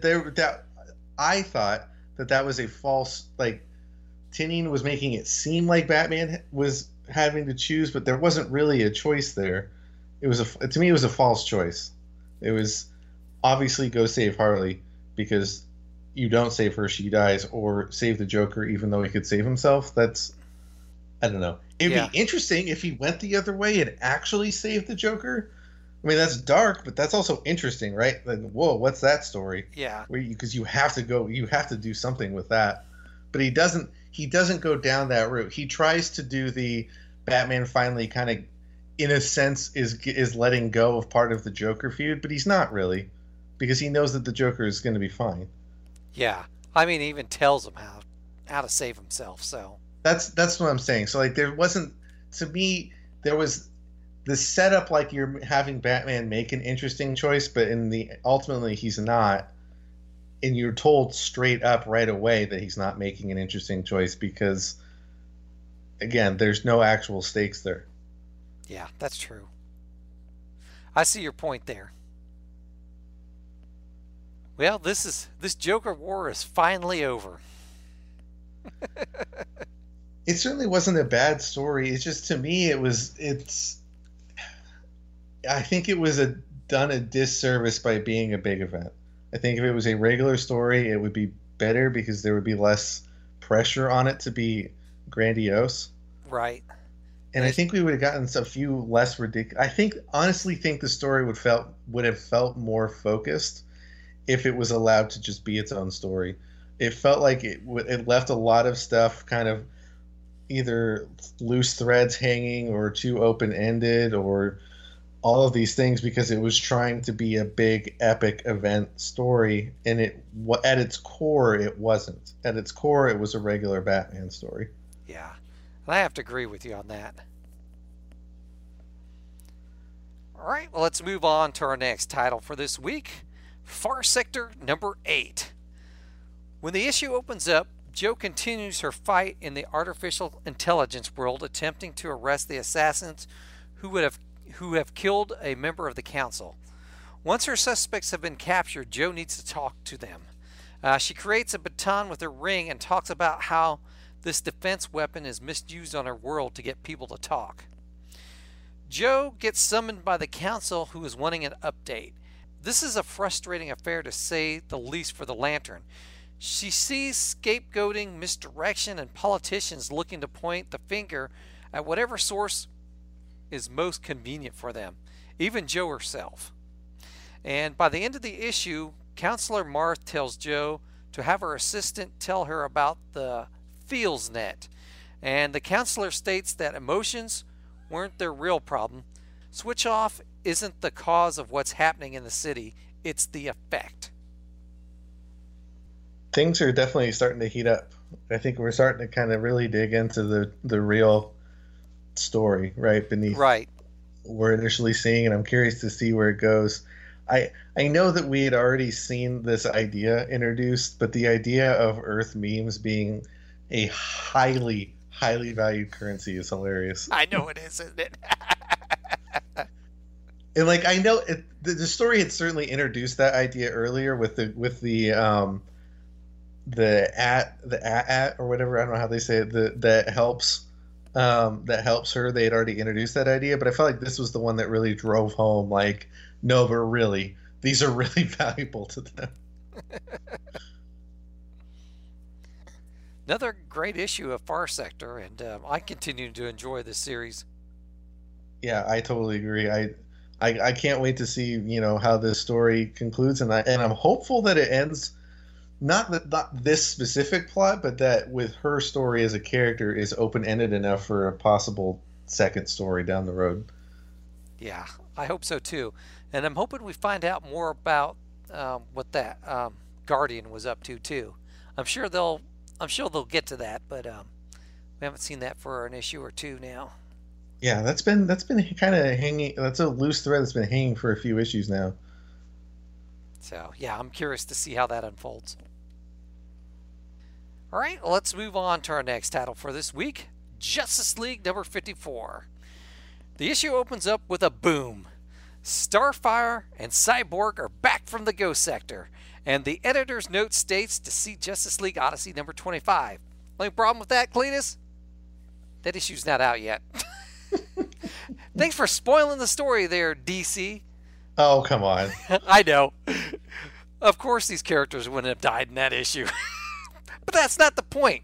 S4: I thought that was a false... Like, Tynion was making it seem like Batman was having to choose, but there wasn't really a choice there. To me, it was a false choice. It was obviously go save Harley, because you don't save her, she dies, or save the Joker even though he could save himself. That's... I don't know. It'd be interesting if he went the other way and actually saved the Joker. I mean, that's dark, but that's also interesting, right? Like, whoa, what's that story?
S3: Yeah.
S4: Because you have to do something with that. But he doesn't go down that route. He tries to do the Batman finally kind of, in a sense, is letting go of part of the Joker feud, but he's not really, because he knows that the Joker is going to be fine.
S3: Yeah. I mean, he even tells him how to save himself, so...
S4: That's what I'm saying. So, like, there wasn't... To me, there was the setup like you're having Batman make an interesting choice, but ultimately he's not. And you're told straight up right away that he's not making an interesting choice because, again, there's no actual stakes there.
S3: Yeah, that's true. I see your point there. Well, this Joker war is finally over.
S4: It certainly wasn't a bad story. It's just, to me, I think it was done a disservice by being a big event. I think if it was a regular story, it would be better because there would be less pressure on it to be grandiose.
S3: Right.
S4: And I think we would have gotten a few less ridiculous. I honestly think the story would have felt more focused if it was allowed to just be its own story. It felt like it left a lot of stuff kind of either loose threads hanging or too open-ended or all of these things because it was trying to be a big epic event story, and at its core it wasn't. At its core it was a regular Batman story.
S3: Yeah, I have to agree with you on that. Alright, well, let's move on to our next title for this week, Far Sector number 8. When the issue opens up, Jo continues her fight in the artificial intelligence world, attempting to arrest the assassins who have killed a member of the council. Once her suspects have been captured, Jo needs to talk to them. She creates a baton with her ring and talks about how this defense weapon is misused on her world to get people to talk. Jo gets summoned by the council, who is wanting an update. This is a frustrating affair, to say the least, for the Lantern. She sees scapegoating, misdirection, and politicians looking to point the finger at whatever source is most convenient for them, even Jo herself. And by the end of the issue, Counselor Marth tells Jo to have her assistant tell her about the FeelsNet, and the counselor states that emotions weren't their real problem. Switch off isn't the cause of what's happening in the city, it's the effect.
S4: Things are definitely starting to heat up. I think we're starting to kind of really dig into the real story right beneath what we're initially seeing, and I'm curious to see where it goes. I know that we had already seen this idea introduced, but the idea of Earth memes being a highly valued currency is hilarious.
S3: I know it is, isn't it?
S4: And like, I know the story had certainly introduced that idea earlier with the at or whatever, I don't know how they say it, that helps that helps her. They had already introduced that idea, but I felt like this was the one that really drove home, like, no, but really, these are really valuable to them.
S3: Another great issue of Far Sector, and I continue to enjoy this series.
S4: Yeah, I totally agree. I can't wait to see, you know, how this story concludes, and I'm hopeful that it ends not this specific plot, but that with her story as a character is open-ended enough for a possible second story down the road.
S3: Yeah, I hope so too, and I'm hoping we find out more about what that Guardian was up to too. I'm sure they'll get to that, but we haven't seen that for an issue or two now.
S4: Yeah, that's been kind of hanging. That's a loose thread that's been hanging for a few issues now.
S3: So yeah, I'm curious to see how that unfolds. All right, let's move on to our next title for this week, Justice League number 54. The issue opens up with a boom. Starfire and Cyborg are back from the Ghost Sector, and the editor's note states to see Justice League Odyssey number 25. Any problem with that, Cletus? That issue's not out yet. Thanks for spoiling the story there, DC.
S4: Oh, come on.
S3: I know. Of course these characters wouldn't have died in that issue. But that's not the point.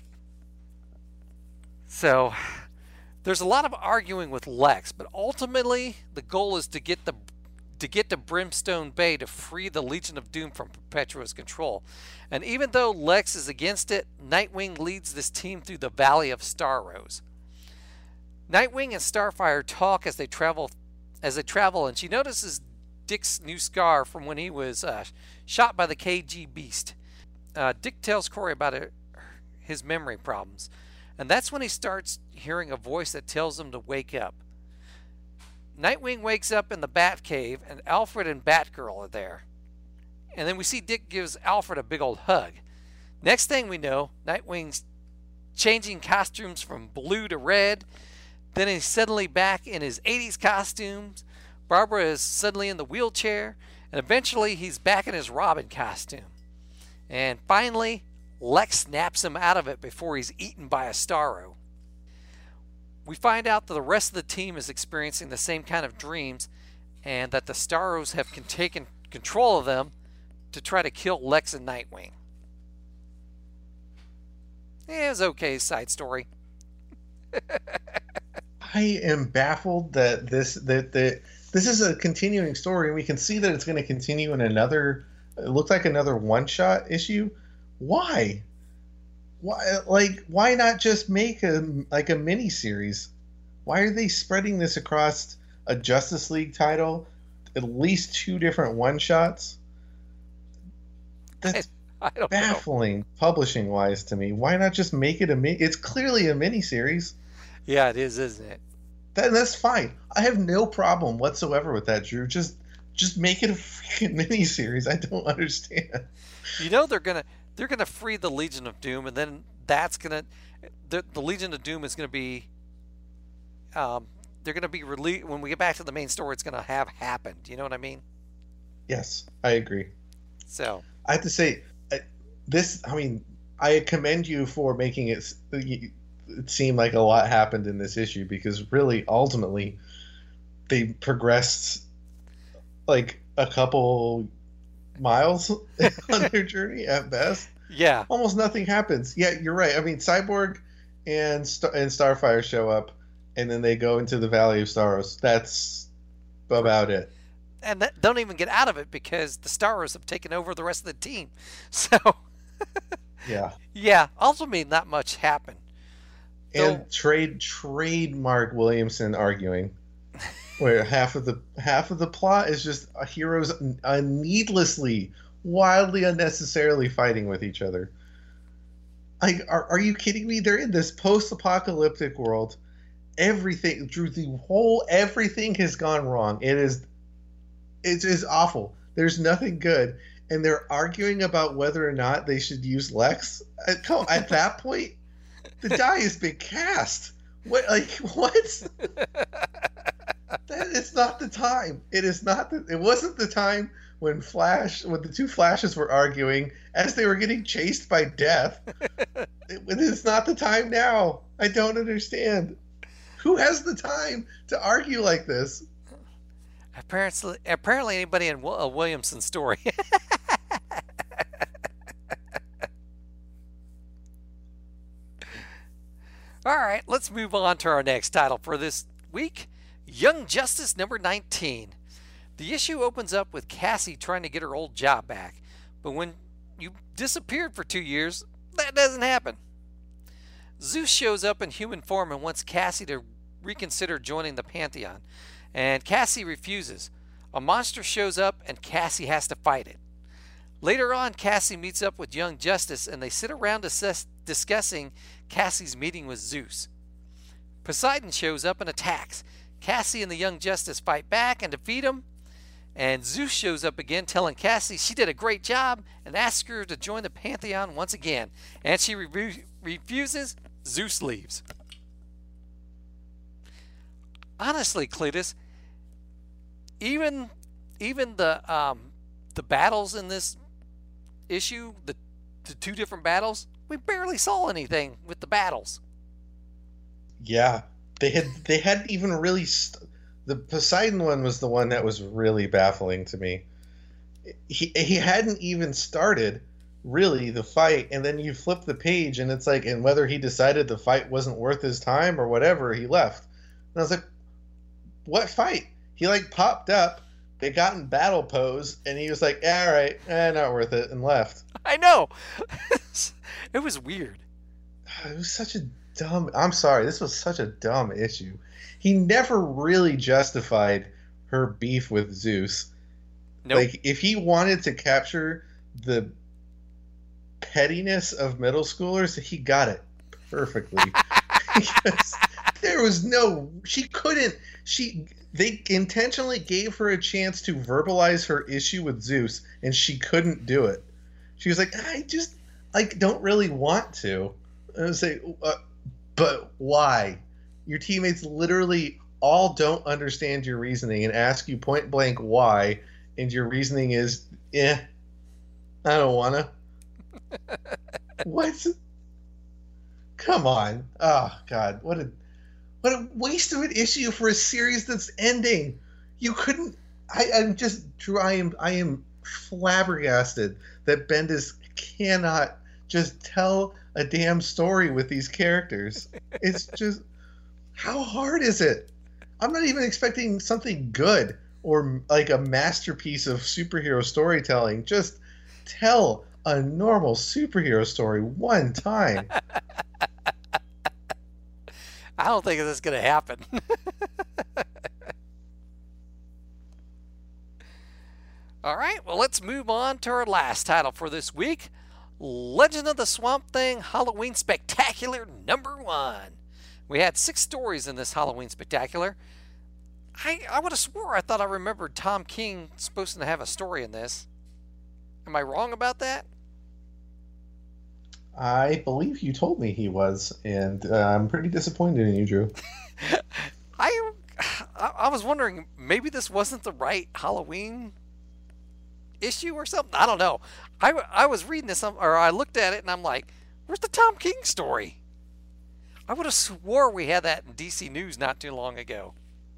S3: So, there's a lot of arguing with Lex, but ultimately the goal is to get to Brimstone Bay to free the Legion of Doom from Perpetua's control. And even though Lex is against it, Nightwing leads this team through the Valley of Star Rose. Nightwing and Starfire talk as they travel, and she notices Dick's new scar from when he was shot by the KG Beast. Dick tells Corey about his memory problems, and that's when he starts hearing a voice that tells him to wake up. Nightwing wakes up in the Batcave, and Alfred and Batgirl are there. And then we see Dick gives Alfred a big old hug. Next thing we know, Nightwing's changing costumes from blue to red. Then he's suddenly back in his 80s costumes. Barbara is suddenly in the wheelchair, and eventually he's back in his Robin costume. And finally, Lex snaps him out of it before he's eaten by a Starro. We find out that the rest of the team is experiencing the same kind of dreams, and that the Starros have taken control of them to try to kill Lex and Nightwing. It was okay side story.
S4: I am baffled that this is a continuing story, and we can see that it's going to continue in another. It looked like another one-shot issue. Why? Why not just make a mini series? Why are they spreading this across a Justice League title, at least 2 different one-shots? That's
S3: I don't
S4: baffling,
S3: know.
S4: publishing-wise to me. Why not just make it It's clearly a mini series.
S3: Yeah, it is, isn't it?
S4: That's fine. I have no problem whatsoever with that, Drew. Just make it a freaking mini series. I don't understand.
S3: You know they're gonna free the Legion of Doom, and then the Legion of Doom is gonna be they're gonna be released when we get back to the main story. It's gonna have happened. You know what I mean?
S4: Yes, I agree.
S3: So
S4: I have to say, I commend you for making it seem like a lot happened in this issue, because really, ultimately, they progressed like a couple miles on their journey at best.
S3: Yeah,
S4: almost nothing happens. Yeah, you're right. I mean, Cyborg and Starfire show up, and then they go into the Valley of Starros. That's about it.
S3: And don't even get out of it because the Starros have taken over the rest of the team. So yeah, ultimately not much happened.
S4: And trademark Williamson arguing, where half of the plot is just heroes needlessly, wildly, unnecessarily fighting with each other. Like, are you kidding me? They're in this post-apocalyptic world. Everything, Drew, everything has gone wrong. It's awful. There's nothing good, and they're arguing about whether or not they should use Lex. At that point, the die has been cast. What? It's not the time. It is not. It wasn't the time when the 2 Flashes were arguing as they were getting chased by death. It's not the time now. I don't understand. Who has the time to argue like this?
S3: Apparently anybody in a Williamson story. All right, let's move on to our next title for this week, Young Justice number 19. The issue opens up with Cassie trying to get her old job back, but when you disappeared for 2 years, that doesn't happen. Zeus shows up in human form and wants Cassie to reconsider joining the Pantheon, and Cassie refuses. A monster shows up and Cassie has to fight it. Later on, Cassie meets up with Young Justice and they sit around discussing Cassie's meeting with Zeus. Poseidon shows up and attacks. Cassie and the Young Justice fight back and defeat him. And Zeus shows up again telling Cassie she did a great job and asks her to join the Pantheon once again. And she refuses. Zeus leaves. Honestly, Cletus, even the battles in this issue, the two different battles, we barely saw anything with the battles.
S4: Yeah, they hadn't even really. The Poseidon one was the one that was really baffling to me. He hadn't even started really the fight, and then you flip the page, and it's like, and whether he decided the fight wasn't worth his time or whatever, he left. And I was like, what fight? He like popped up, they got in battle pose, and he was like, all right, not worth it, and left.
S3: I know. It was weird.
S4: It was such a dumb. I'm sorry, this was such a dumb issue. He never really justified her beef with Zeus.
S3: Nope.
S4: Like, if he wanted to capture the pettiness of middle schoolers, he got it perfectly. Because there was no, they intentionally gave her a chance to verbalize her issue with Zeus, and she couldn't do it. She was like, I just don't really want to. And I was like, but why? Your teammates literally all don't understand your reasoning and ask you point blank why, and your reasoning is, I don't wanna. What? Come on. Oh God, what a waste of an issue for a series that's ending. You couldn't. I'm just, Drew, I am flabbergasted that Bendis cannot just tell a damn story with these characters. It's just, how hard is it? I'm not even expecting something good or like a masterpiece of superhero storytelling. Just tell a normal superhero story one time.
S3: I don't think that's going to happen. All right, well, let's move on to our last title for this week, Legend of the Swamp Thing Halloween Spectacular #1. We had 6 stories in this Halloween Spectacular. I would have swore I thought I remembered Tom King supposed to have a story in this. Am I wrong about that?
S4: I believe you told me he was, and I'm pretty disappointed in you, Drew.
S3: I was wondering, maybe this wasn't the right Halloween issue or something. I don't know. I was reading this, or I looked at it, and I'm like, where's the Tom King story? I would have swore we had that in DC News not too long ago.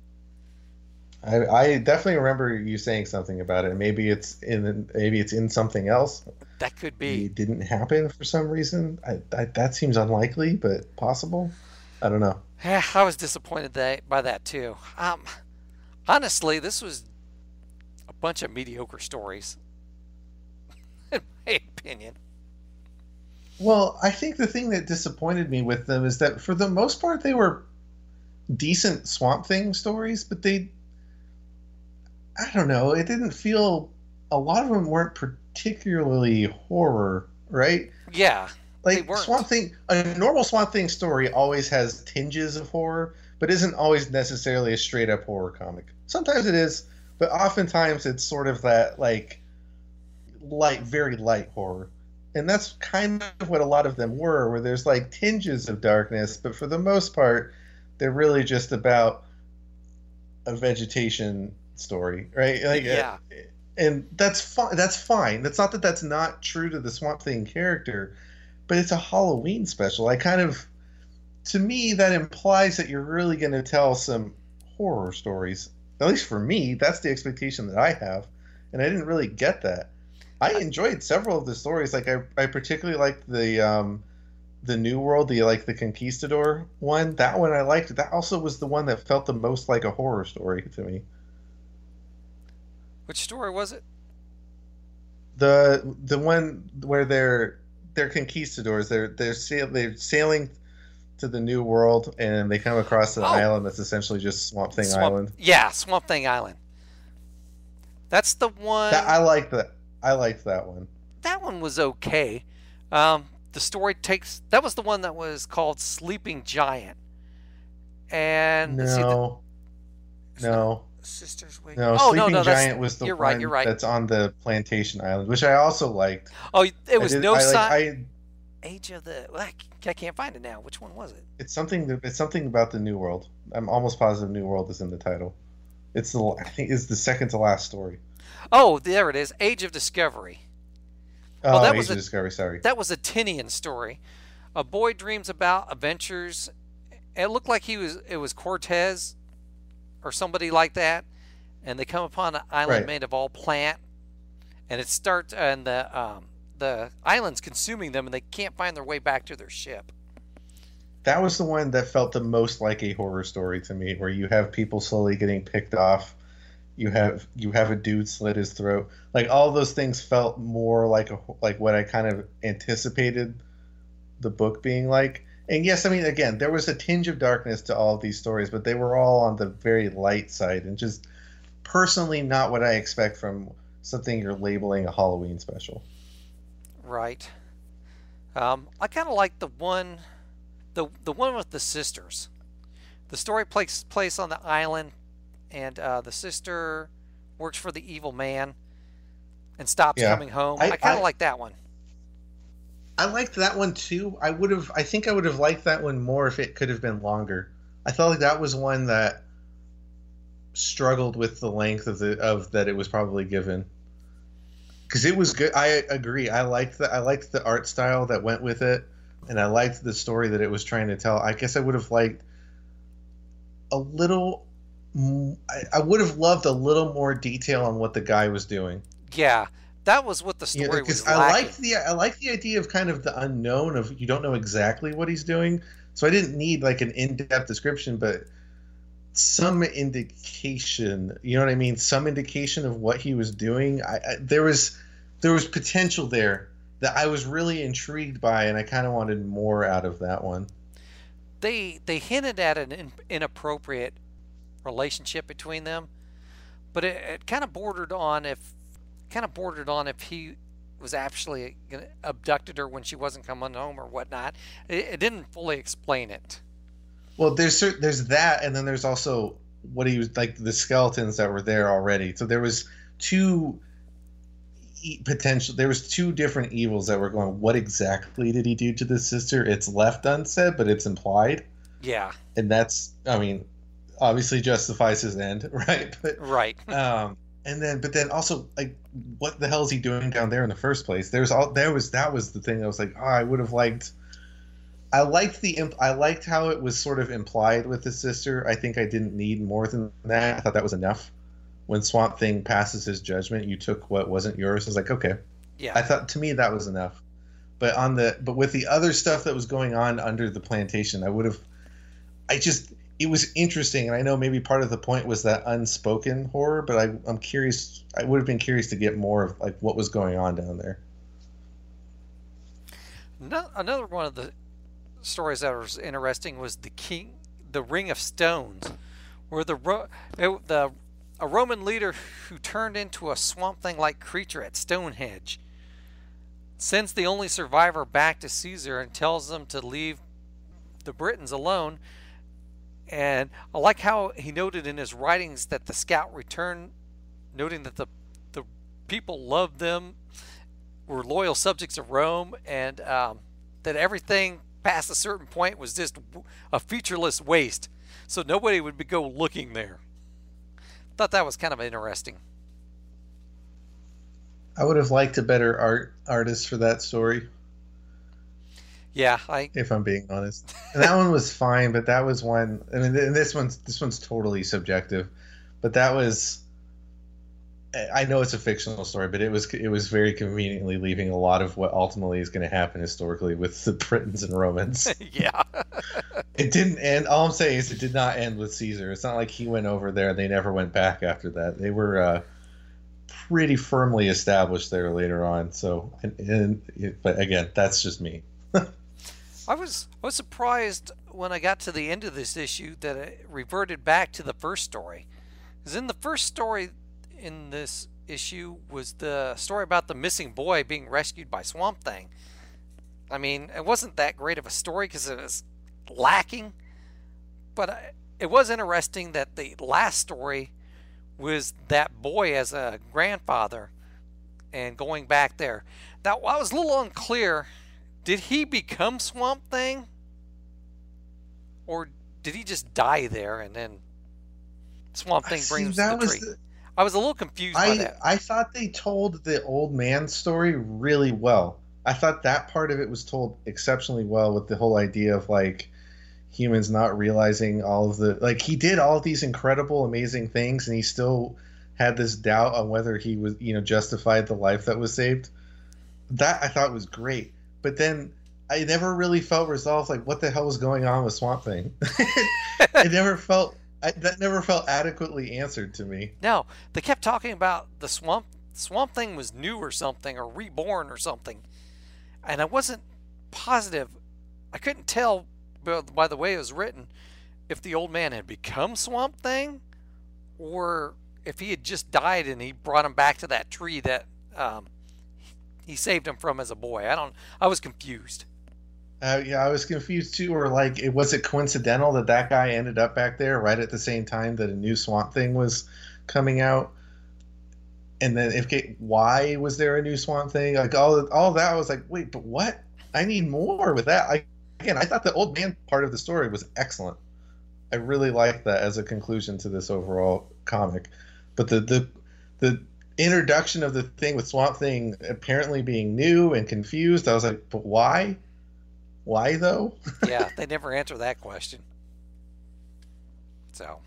S4: I definitely remember you saying something about it. Maybe it's in something else.
S3: That could be.
S4: It didn't happen for some reason. That seems unlikely, but possible. I don't know.
S3: Yeah, I was disappointed by that too. Honestly, this was a bunch of mediocre stories, in my opinion.
S4: Well, I think the thing that disappointed me with them is that for the most part they were decent Swamp Thing stories, but I don't know, it didn't feel, a lot of them weren't particularly horror, right?
S3: Yeah.
S4: Like Swamp Thing, a normal Swamp Thing story always has tinges of horror, but isn't always necessarily a straight up horror comic. Sometimes it is, but oftentimes it's sort of that like very light horror. And that's kind of what a lot of them were, where there's like tinges of darkness, but for the most part, they're really just about a vegetation story, right? Like,
S3: yeah.
S4: And that's fine. That's fine. That's not that that's not true to the Swamp Thing character, but it's a Halloween special. to me, that implies that you're really going to tell some horror stories. At least for me, that's the expectation that I have, and I didn't really get that. I enjoyed several of the stories. Like I particularly liked the New World, the Conquistador one. That one I liked. That also was the one that felt the most like a horror story to me.
S3: Which story was it?
S4: The one where they're conquistadors. They're sailing to the New World, and they come across an island that's essentially just Swamp Thing Island.
S3: Yeah, Swamp Thing Island. That's the one.
S4: I liked that. I liked that one.
S3: That one was okay. The story takes. That was the one that was called Sleeping Giant. And
S4: no.
S3: Sisters Wake.
S4: No,
S3: oh,
S4: Sleeping
S3: no,
S4: Giant was the one
S3: you're right.
S4: that's on the Plantation Island, which I also liked.
S3: Oh, it was
S4: I
S3: Age of the. I can't find it now. Which one was it?
S4: It's something about the New World. I'm almost positive New World is in the title. I think it's the second to last story.
S3: Oh, there it is. Age of Discovery.
S4: Oh, that was Age of Discovery. Sorry.
S3: That was a Tinian story. A boy dreams about adventures. It looked like it was Cortez or somebody like that, and they come upon an island made of all plant, and it starts and the island's consuming them, and they can't find their way back to their ship.
S4: That was the one that felt the most like a horror story to me, where you have people slowly getting picked off. You have a dude slit his throat. Like, all those things felt more like what I kind of anticipated the book being like. And yes, I mean, again, there was a tinge of darkness to all of these stories, but they were all on the very light side, and just personally not what I expect from something you're labeling a Halloween special.
S3: Right. I kind of like the one with the sisters. The story takes place on the island, and the sister works for the evil man and stops coming home. I kind of like that one.
S4: I liked that one too. I think I would have liked that one more if it could have been longer. I felt like that was one that struggled with the length of that it was probably given. Because it was good. I agree. I liked the art style that went with it, and I liked the story that it was trying to tell. I guess I would have liked a little. I would have loved a little more detail on what the guy was doing.
S3: Yeah, that was what the story was lacking.
S4: I like the idea of kind of the unknown of you don't know exactly what he's doing. So I didn't need like an in-depth description, but some indication. You know what I mean? Some indication of what he was doing. There was potential there that I was really intrigued by, and I kind of wanted more out of that one.
S3: They hinted at an inappropriate relationship between them, but it kind of bordered on if he was actually abducted her when she wasn't coming home or whatnot. It didn't fully explain it.
S4: Well, there's that, and then there's also what he was like, the skeletons that were there already. So there was two different evils that were going. What exactly did he do to the sister? It's left unsaid, but it's implied.
S3: Yeah,
S4: and that's, I mean, obviously justifies his end, right? But,
S3: right.
S4: But then also, like, what the hell is he doing down there in the first place? That was the thing that was like, oh, I would have liked. I liked how it was sort of implied with the sister. I think I didn't need more than that. I thought that was enough. When Swamp Thing passes his judgment, you took what wasn't yours. I was like, okay.
S3: Yeah.
S4: I thought, to me, that was enough. But with the other stuff that was going on under the plantation, it was interesting, and I know maybe part of the point was that unspoken horror, but I'm curious. I would have been curious to get more of like what was going on down there.
S3: Another one of the stories that was interesting was the Ring of Stones, where a Roman leader who turned into a Swamp Thing-like creature at Stonehenge sends the only survivor back to Caesar and tells them to leave the Britons alone. And I like how he noted in his writings that the scout returned, noting that the people loved them, were loyal subjects of Rome, and that everything past a certain point was just a featureless waste, so nobody would go looking there. Thought that was kind of interesting.
S4: I would have liked a better artist for that story.
S3: Yeah,
S4: if I'm being honest. And that one was fine, but that was one. I mean, and this one's totally subjective, but that was. I know it's a fictional story, but it was very conveniently leaving a lot of what ultimately is going to happen historically with the Britons and Romans.
S3: Yeah.
S4: It didn't end. All I'm saying is it did not end with Caesar. It's not like he went over there and they never went back after that. They were pretty firmly established there later on. So, but again, that's just me.
S3: I was surprised when I got to the end of this issue that it reverted back to the first story. Because in the first story in this issue was the story about the missing boy being rescued by Swamp Thing. I mean, it wasn't that great of a story because it was lacking, but it was interesting that the last story was that boy as a grandfather and going back there. Now, I was a little unclear. Did he become Swamp Thing? Or did he just die there and then Swamp Thing brings him to the tree? I was a little confused by that.
S4: I thought they told the old man story really well. I thought that part of it was told exceptionally well with the whole idea of like humans not realizing all of the, like he did all of these incredible, amazing things and he still had this doubt on whether he was, justified the life that was saved. That I thought was great. But then I never really felt resolved, like what the hell was going on with Swamp Thing? That never felt adequately answered to me.
S3: No, they kept talking about the Swamp Thing was new or something, or reborn or something. And I wasn't positive. I couldn't tell by the way it was written if the old man had become Swamp Thing or if he had just died and he brought him back to that tree that he saved him from as a boy. I was confused.
S4: Yeah, I was confused too. Or like, was it coincidental that guy ended up back there right at the same time that a new Swamp Thing was coming out? And then why was there a new Swamp Thing? Like all that, I was like, wait, but what? I need more with that. I thought the old man part of the story was excellent. I really liked that as a conclusion to this overall comic. But the introduction of the thing with Swamp Thing apparently being new and confused, I was like, but why? Why though?
S3: Yeah, they never answer that question. So,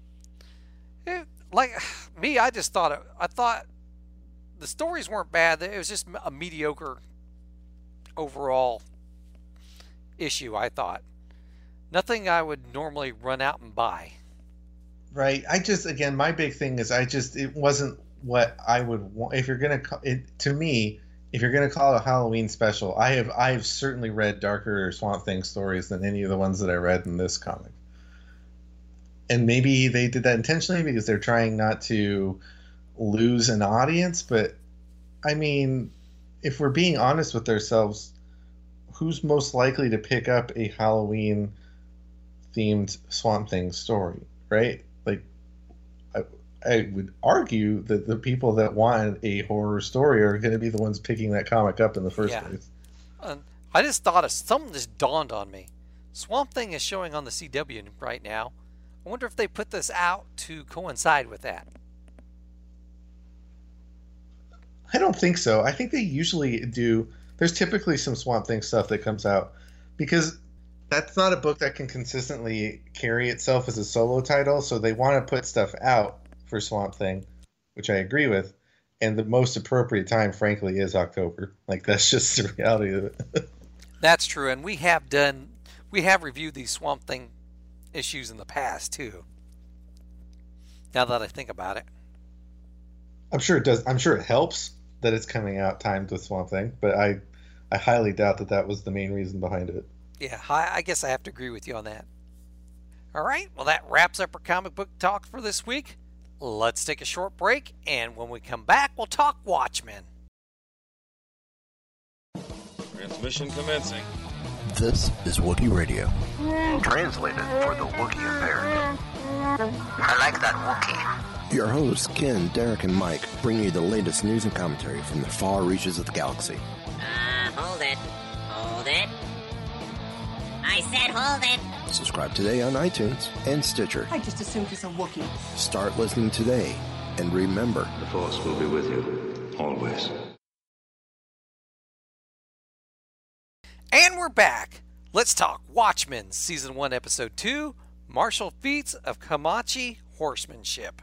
S3: like me, I thought the stories weren't bad. It was just a mediocre overall issue, I thought. Nothing I would normally run out and buy. Right.
S4: Again, my big thing is it wasn't what I would want. If you're going to call it a Halloween special, I've certainly read darker Swamp Thing stories than any of the ones that I read in this comic. And maybe they did that intentionally because they're trying not to lose an audience. But, I mean, if we're being honest with ourselves, who's most likely to pick up a Halloween-themed Swamp Thing story, right? Like, I would argue that the people that want a horror story are going to be the ones picking that comic up in the first place.
S3: I just thought something just dawned on me. Swamp Thing is showing on the CW right now. I wonder if they put this out to coincide with that.
S4: I don't think so. I think they usually do. There's typically some Swamp Thing stuff that comes out because that's not a book that can consistently carry itself as a solo title, so they want to put stuff out for Swamp Thing, which I agree with, and the most appropriate time, frankly, is October. Like, that's just the reality of it.
S3: That's true, and we have reviewed these Swamp Thing issues in the past too. Now that I think about it,
S4: I'm sure it does. I'm sure it helps that it's coming out timed with Swamp Thing, but I highly doubt that was the main reason behind it.
S3: Yeah, I guess I have to agree with you on that. All right, well, that wraps up our comic book talk for this week. Let's take a short break, and when we come back, we'll talk Watchmen.
S7: Transmission commencing.
S8: This is Wookiee Radio.
S9: Translated for the Wookiee impaired. I like that Wookiee.
S8: Your hosts, Ken, Derek, and Mike, bring you the latest news and commentary from the far reaches of the galaxy.
S10: Hold it. Hold it. I said hold it.
S8: Subscribe today on iTunes and Stitcher.
S11: I just assumed he's a Wookiee.
S8: Start listening today, and remember,
S12: the Force will be with you, always.
S3: And we're back. Let's talk Watchmen, Season 1, Episode 2, Martial Feats of Comanche Horsemanship.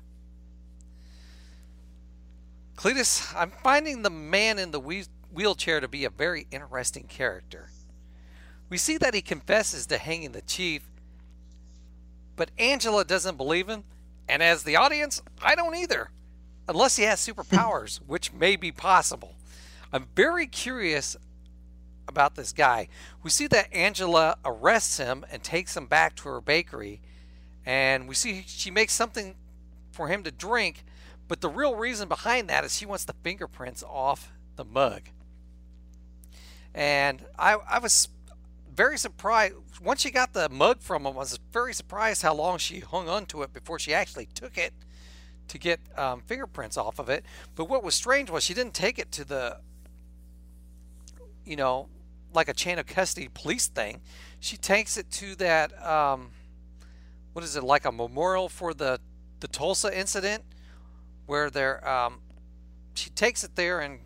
S3: Cletus, I'm finding the man in the wheelchair to be a very interesting character. We see that he confesses to hanging the chief, but Angela doesn't believe him, and as the audience, I don't either. Unless he has superpowers, which may be possible. I'm very curious about this guy. We see that Angela arrests him and takes him back to her bakery, and we see she makes something for him to drink, but the real reason behind that is she wants the fingerprints off the mug. And I was very surprised. Once she got the mug from him, I was very surprised how long she hung on to it before she actually took it to get fingerprints off of it. But what was strange was she didn't take it to the, like a chain of custody police thing. She takes it to that, what is it, like a memorial for the Tulsa incident, where she takes it there and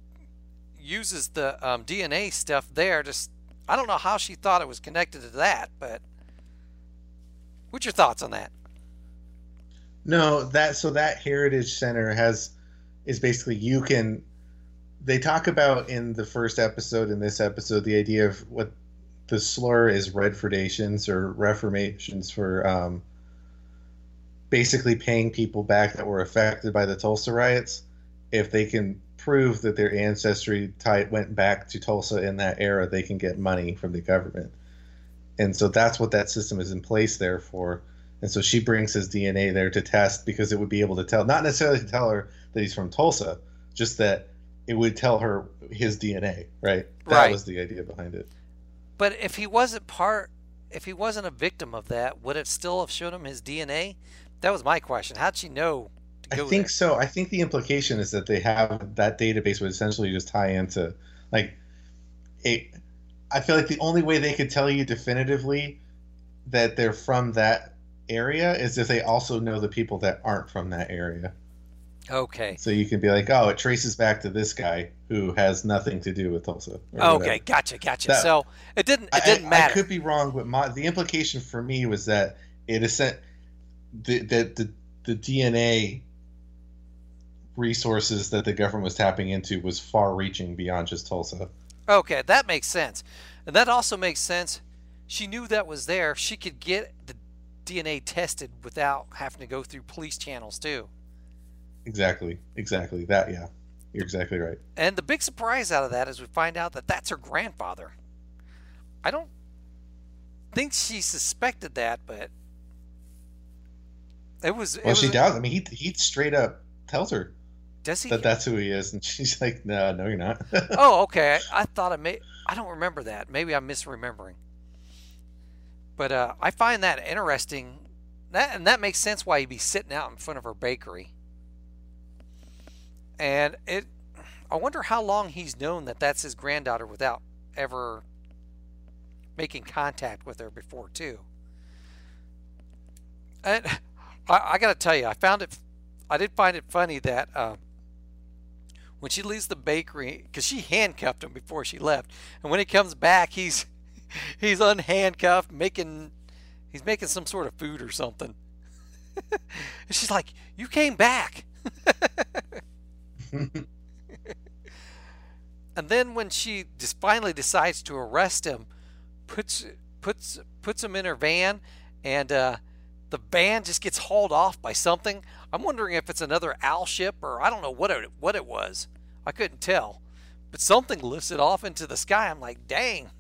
S3: uses the DNA stuff there. Just, I don't know how she thought it was connected to that, but what's your thoughts on that?
S4: No, that Heritage Center is basically, they talk about in the first episode, in this episode, the idea of what the slur is Redfordations or reformations for basically paying people back that were affected by the Tulsa riots. If they can prove that their ancestry went back to Tulsa in that era, they can get money from the government. And so that's what that system is in place there for. And so she brings his DNA there to test, because it would be able to tell, not necessarily to tell her that he's from Tulsa, just that it would tell her his DNA, right? That was the idea behind it.
S3: But if he wasn't a victim of that, would it still have shown him his DNA? That was my question. How'd she know to go
S4: I think
S3: there?
S4: so. I think the implication is that they have that database would essentially just tie into, I feel like the only way they could tell you definitively that they're from that area is if they also know the people that aren't from that area.
S3: Okay.
S4: So you can be like, oh, it traces back to this guy who has nothing to do with Tulsa.
S3: Okay, gotcha. So it didn't matter.
S4: I could be wrong, but the implication for me was that it is sent the DNA resources that the government was tapping into was far-reaching beyond just Tulsa.
S3: Okay, that makes sense. And that also makes sense. She knew that was there. She could get the DNA tested without having to go through police channels too.
S4: Exactly. That, yeah. You're exactly right.
S3: And the big surprise out of that is we find out that that's her grandfather. I don't think she suspected that, but it was...
S4: she doubts. I mean, he straight up tells her.
S3: Does he?
S4: That's who he is, and she's like, no, you're not.
S3: Oh, okay. I thought I don't remember that. Maybe I'm misremembering. But I find that interesting. That makes sense why he'd be sitting out in front of her bakery. And I wonder how long he's known that that's his granddaughter without ever making contact with her before, too. And I got to tell you, I did find it funny that when she leaves the bakery, because she handcuffed him before she left, and when he comes back, he's unhandcuffed, he's making some sort of food or something. And she's like, "You came back." And then when she just finally decides to arrest him, puts him in her van, and the van just gets hauled off by something. I'm wondering if it's another owl ship, or I don't know what it was. I couldn't tell, but something lifts it off into the sky. I'm like, dang.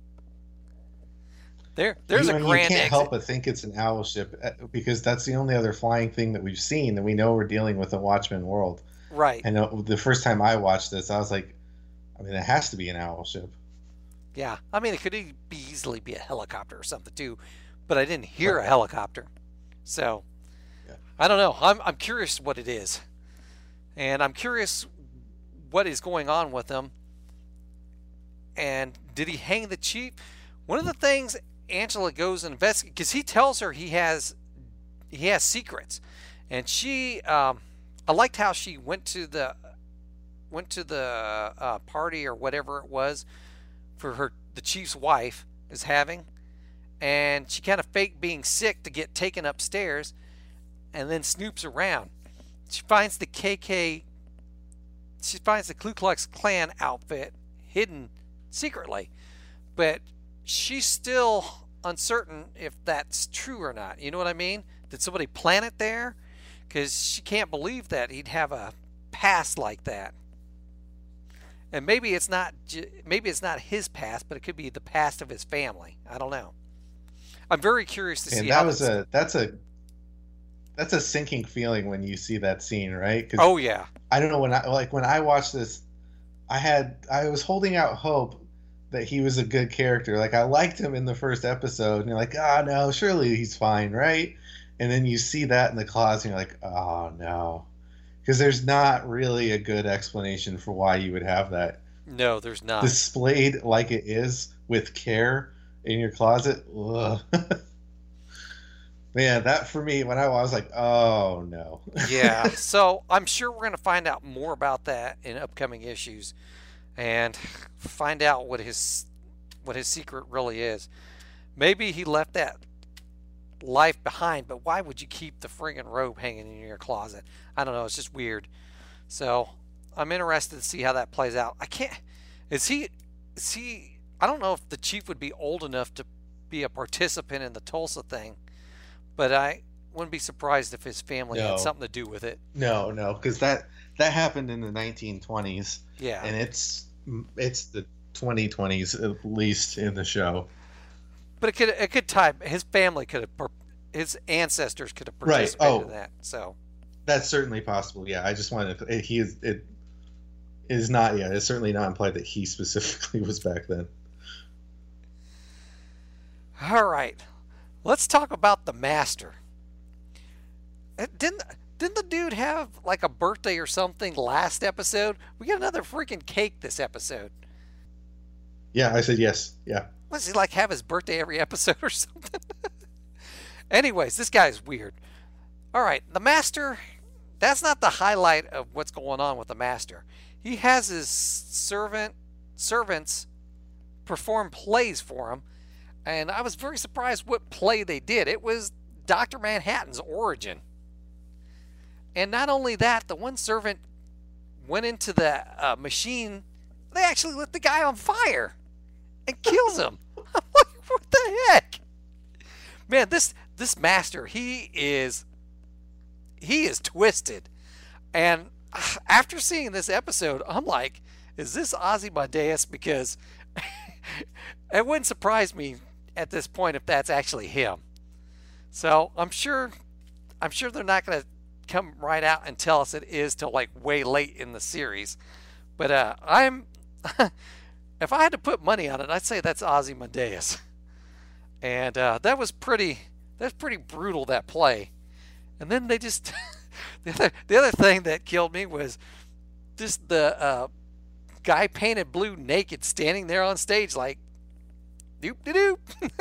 S3: There's a grand
S4: You can't
S3: exit.
S4: help but think it's an owl ship, because that's the only other flying thing that we've seen, and we know we're dealing with a Watchmen world.
S3: Right.
S4: And the first time I watched this, I was like, I mean, it has to be an owl ship.
S3: Yeah. I mean, it could easily be a helicopter or something too, but I didn't hear a helicopter. So, yeah. I don't know. I'm curious what it is. And I'm curious what is going on with him. And did he hang the chief? One of the things Angela goes and investigates, because he tells her he has secrets. And she, I liked how she went to the party or whatever it was for the the chief's wife is having, and she kind of faked being sick to get taken upstairs, and then snoops around. She finds the Ku Klux Klan outfit hidden secretly, but she's still uncertain if that's true or not. You know what I mean? Did somebody plant it there? Because she can't believe that he'd have a past like that. And maybe it's not his past, but it could be the past of his family. I don't know. I'm very curious to see.
S4: And that's a sinking feeling when you see that scene, right?
S3: Oh yeah.
S4: I don't know, when I watched this, I was holding out hope that he was a good character. Like, I liked him in the first episode, and you're like, oh no, surely he's fine, right? And then you see that in the closet, and you're like, oh no. Because there's not really a good explanation for why you would have that.
S3: No, there's not.
S4: Displayed like it is with care in your closet. Ugh. Man, that for me, when I was like, oh no.
S3: Yeah, so I'm sure we're going to find out more about that in upcoming issues, and find out what his secret really is. Maybe he left that life behind, but why would you keep the friggin' robe hanging in your closet? I don't know, it's just weird. So I'm interested to see how that plays out. Is he I don't know if the chief would be old enough to be a participant in the Tulsa thing, but I wouldn't be surprised if his family had something to do with it.
S4: No, because that happened in the 1920s.
S3: Yeah.
S4: And it's the 2020s at least in the show.
S3: But it could tie, his family his ancestors could have participated in that. So
S4: that's certainly possible. Yeah, I just wanted to, it's certainly not implied that he specifically was back then.
S3: All right. Let's talk about the Master. Didn't the dude have like a birthday or something last episode? We got another freaking cake this episode.
S4: Yeah, I said yes. Yeah.
S3: Does he like have his birthday every episode or something? Anyways, this guy's weird. All right, the Master, that's not the highlight of what's going on with the Master. He has his servants perform plays for him, and I was very surprised what play they did. It was Dr. Manhattan's origin. And not only that, the one servant went into the machine. They actually lit the guy on fire and kills him. I'm like, what the heck? Man, this Master, he is twisted. And after seeing this episode, I'm like, is this Ozymandias? Because it wouldn't surprise me at this point if that's actually him. So I'm sure they're not going to come right out and tell us it is till like way late in the series. But if I had to put money on it, I'd say that's Ozymandias. And that's pretty brutal, that play. And then they just the other thing that killed me was just the guy painted blue naked standing there on stage like doop de doop.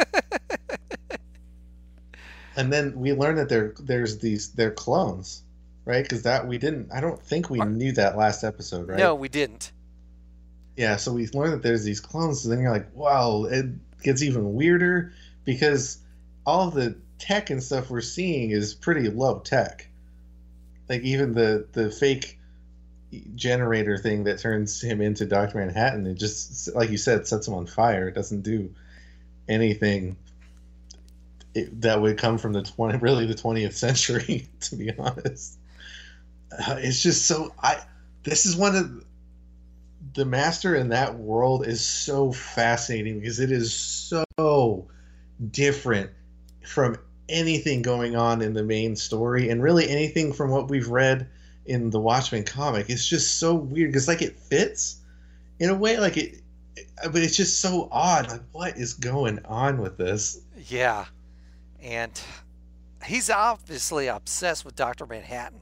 S4: And then we learned that they're clones, right? Because I don't think we knew that last episode, right?
S3: No, we didn't.
S4: Yeah, so we learned that there's these clones, and then you're like, wow, it gets even weirder because all of the tech and stuff we're seeing is pretty low tech. Like even the fake generator thing that turns him into Dr. Manhattan, it just, like you said, sets him on fire. It doesn't do anything that would come from the 20th century, to be honest. It's just so this is one of the Master in that world is so fascinating because it is so different from anything going on in the main story and really anything from what we've read in the Watchmen comic. It's just so weird because like it fits in a way, but it's just so odd. Like, what is going on with this?
S3: Yeah. And he's obviously obsessed with Dr. Manhattan.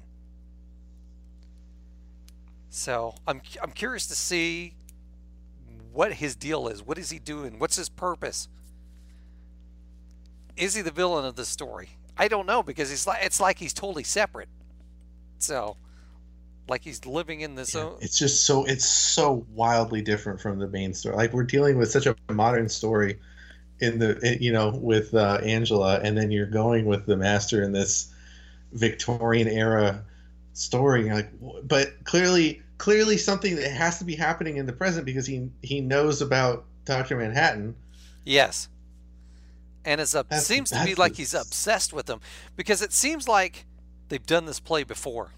S3: So I'm curious to see what his deal is. What is he doing? What's his purpose? Is he the villain of the story? I don't know because it's like he's totally separate. So like he's living in this own.
S4: It's just so wildly different from the main story. Like, we're dealing with such a modern story with Angela, and then you're going with the Master in this Victorian era story. Like, but clearly something that has to be happening in the present, because he knows about Dr. Manhattan.
S3: Yes. And seems to be like he's obsessed with them, because it seems like they've done this play before.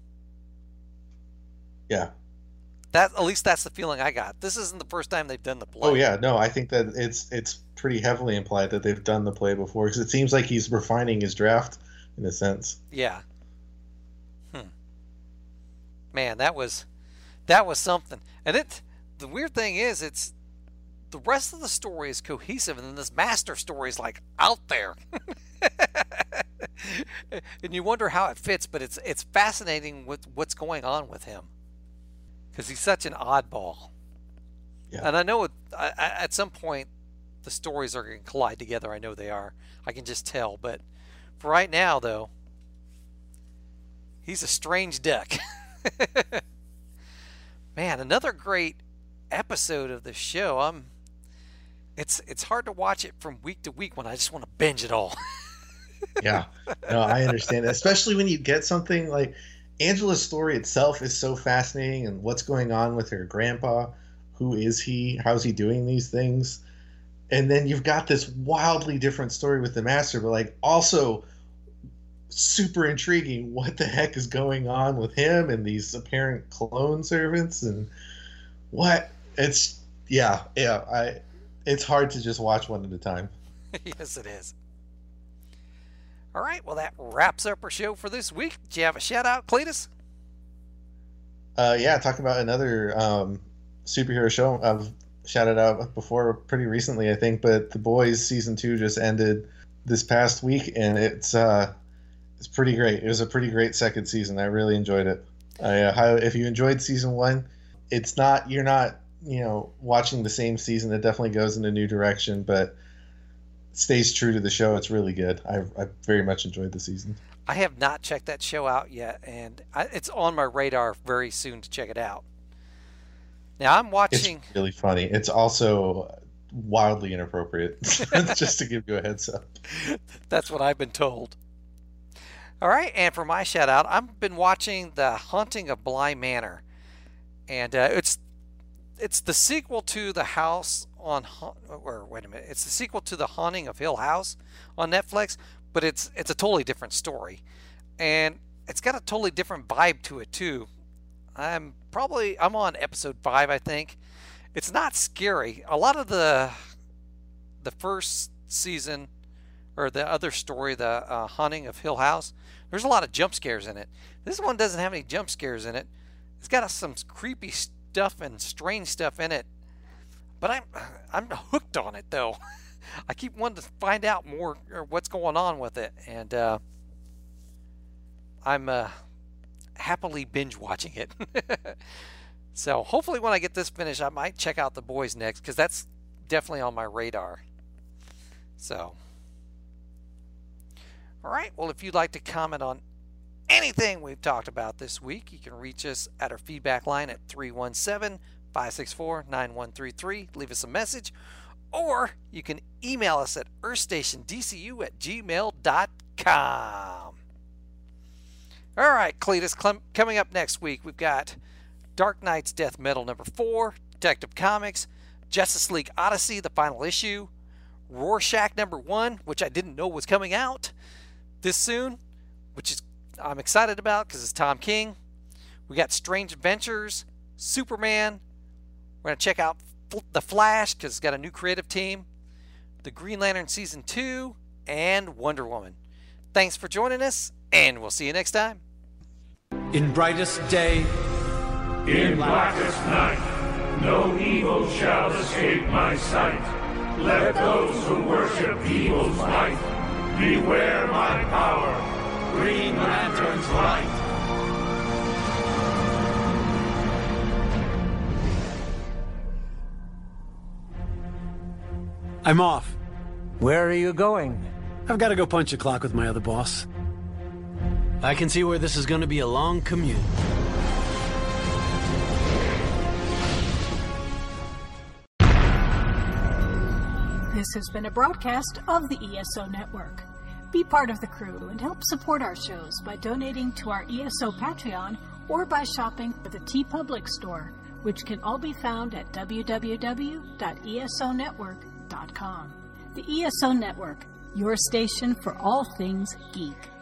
S4: Yeah.
S3: At least that's the feeling I got. This isn't the first time they've done the play.
S4: Oh yeah, no, I think that it's pretty heavily implied that they've done the play before, because it seems like he's refining his draft in a sense.
S3: Yeah. Man, that was something. And the weird thing is, it's the rest of the story is cohesive, and then this Master story is like out there. And you wonder how it fits, but it's fascinating with what's going on with him, because he's such an oddball.
S4: Yeah.
S3: And I know at some point the stories are going to collide together. I know they are. I can just tell. But for right now, though, he's a strange duck. Man, another great episode of the show. It's hard to watch it from week to week when I just want to binge it all.
S4: Yeah, no, I understand, especially when you get something like Angela's story itself is so fascinating, and what's going on with her grandpa. Who is he? How's he doing these things? And then you've got this wildly different story with the Master, but like also super intriguing. What the heck is going on with him and these apparent clone servants, and what? It's hard to just watch one at a time.
S3: Yes, it is. All right, well, that wraps up our show for this week. Do you have a shout-out, Cletus?
S4: Yeah, talking about another superhero show. I've shouted out before pretty recently, I think, but The Boys Season 2 just ended this past week, and it's pretty great. It was a pretty great second season. I really enjoyed it. If you enjoyed Season 1, you're not watching the same season. It definitely goes in a new direction, but stays true to the show. It's really good. I very much enjoyed the season.
S3: I have not checked that show out yet, and it's on my radar very soon to check it out. Now I'm watching.
S4: It's really funny. It's also wildly inappropriate. Just to give you a heads up.
S3: That's what I've been told. All right, and for my shout out, I've been watching The Haunting of Bly Manor, and it's the sequel to The House on, or wait a minute, it's the sequel to The Haunting of Hill House on Netflix, but it's a totally different story, and it's got a totally different vibe to it too. I'm on episode 5, I think. It's not scary. A lot of the first season, or the other story, the Haunting of Hill House, there's a lot of jump scares in it. This one doesn't have any jump scares in it. It's got some creepy stuff and strange stuff in it. But I'm hooked on it, though. I keep wanting to find out more or what's going on with it, and I'm happily binge watching it. So hopefully when I get this finished, I might check out The Boys next, because that's definitely on my radar. So, all right. Well, if you'd like to comment on anything we've talked about this week, you can reach us at our feedback line at 317-564-9133. Leave us a message, or you can email us at earthstationdcu@gmail.com. All right, Cletus, coming up next week, we've got Dark Knight's Death Metal #4, Detective Comics, Justice League Odyssey, the final issue, Rorschach #1, which I didn't know was coming out this soon, which is I'm excited about because it's Tom King. We got Strange Adventures, Superman. We're going to check out The Flash because it's got a new creative team, The Green Lantern Season 2, and Wonder Woman. Thanks for joining us, and we'll see you next time.
S6: In brightest day,
S11: in blackest night, no evil shall escape my sight. Let those who worship evil's might beware my power, Green Lantern's light.
S12: I'm off.
S13: Where are you going?
S12: I've got to go punch a clock with my other boss.
S13: I can see where this is going to be a long commute.
S1: This has been a broadcast of the ESO Network. Be part of the crew and help support our shows by donating to our ESO Patreon or by shopping at the TeePublic store, which can all be found at www.esonetwork.com. The ESO Network, your station for all things geek.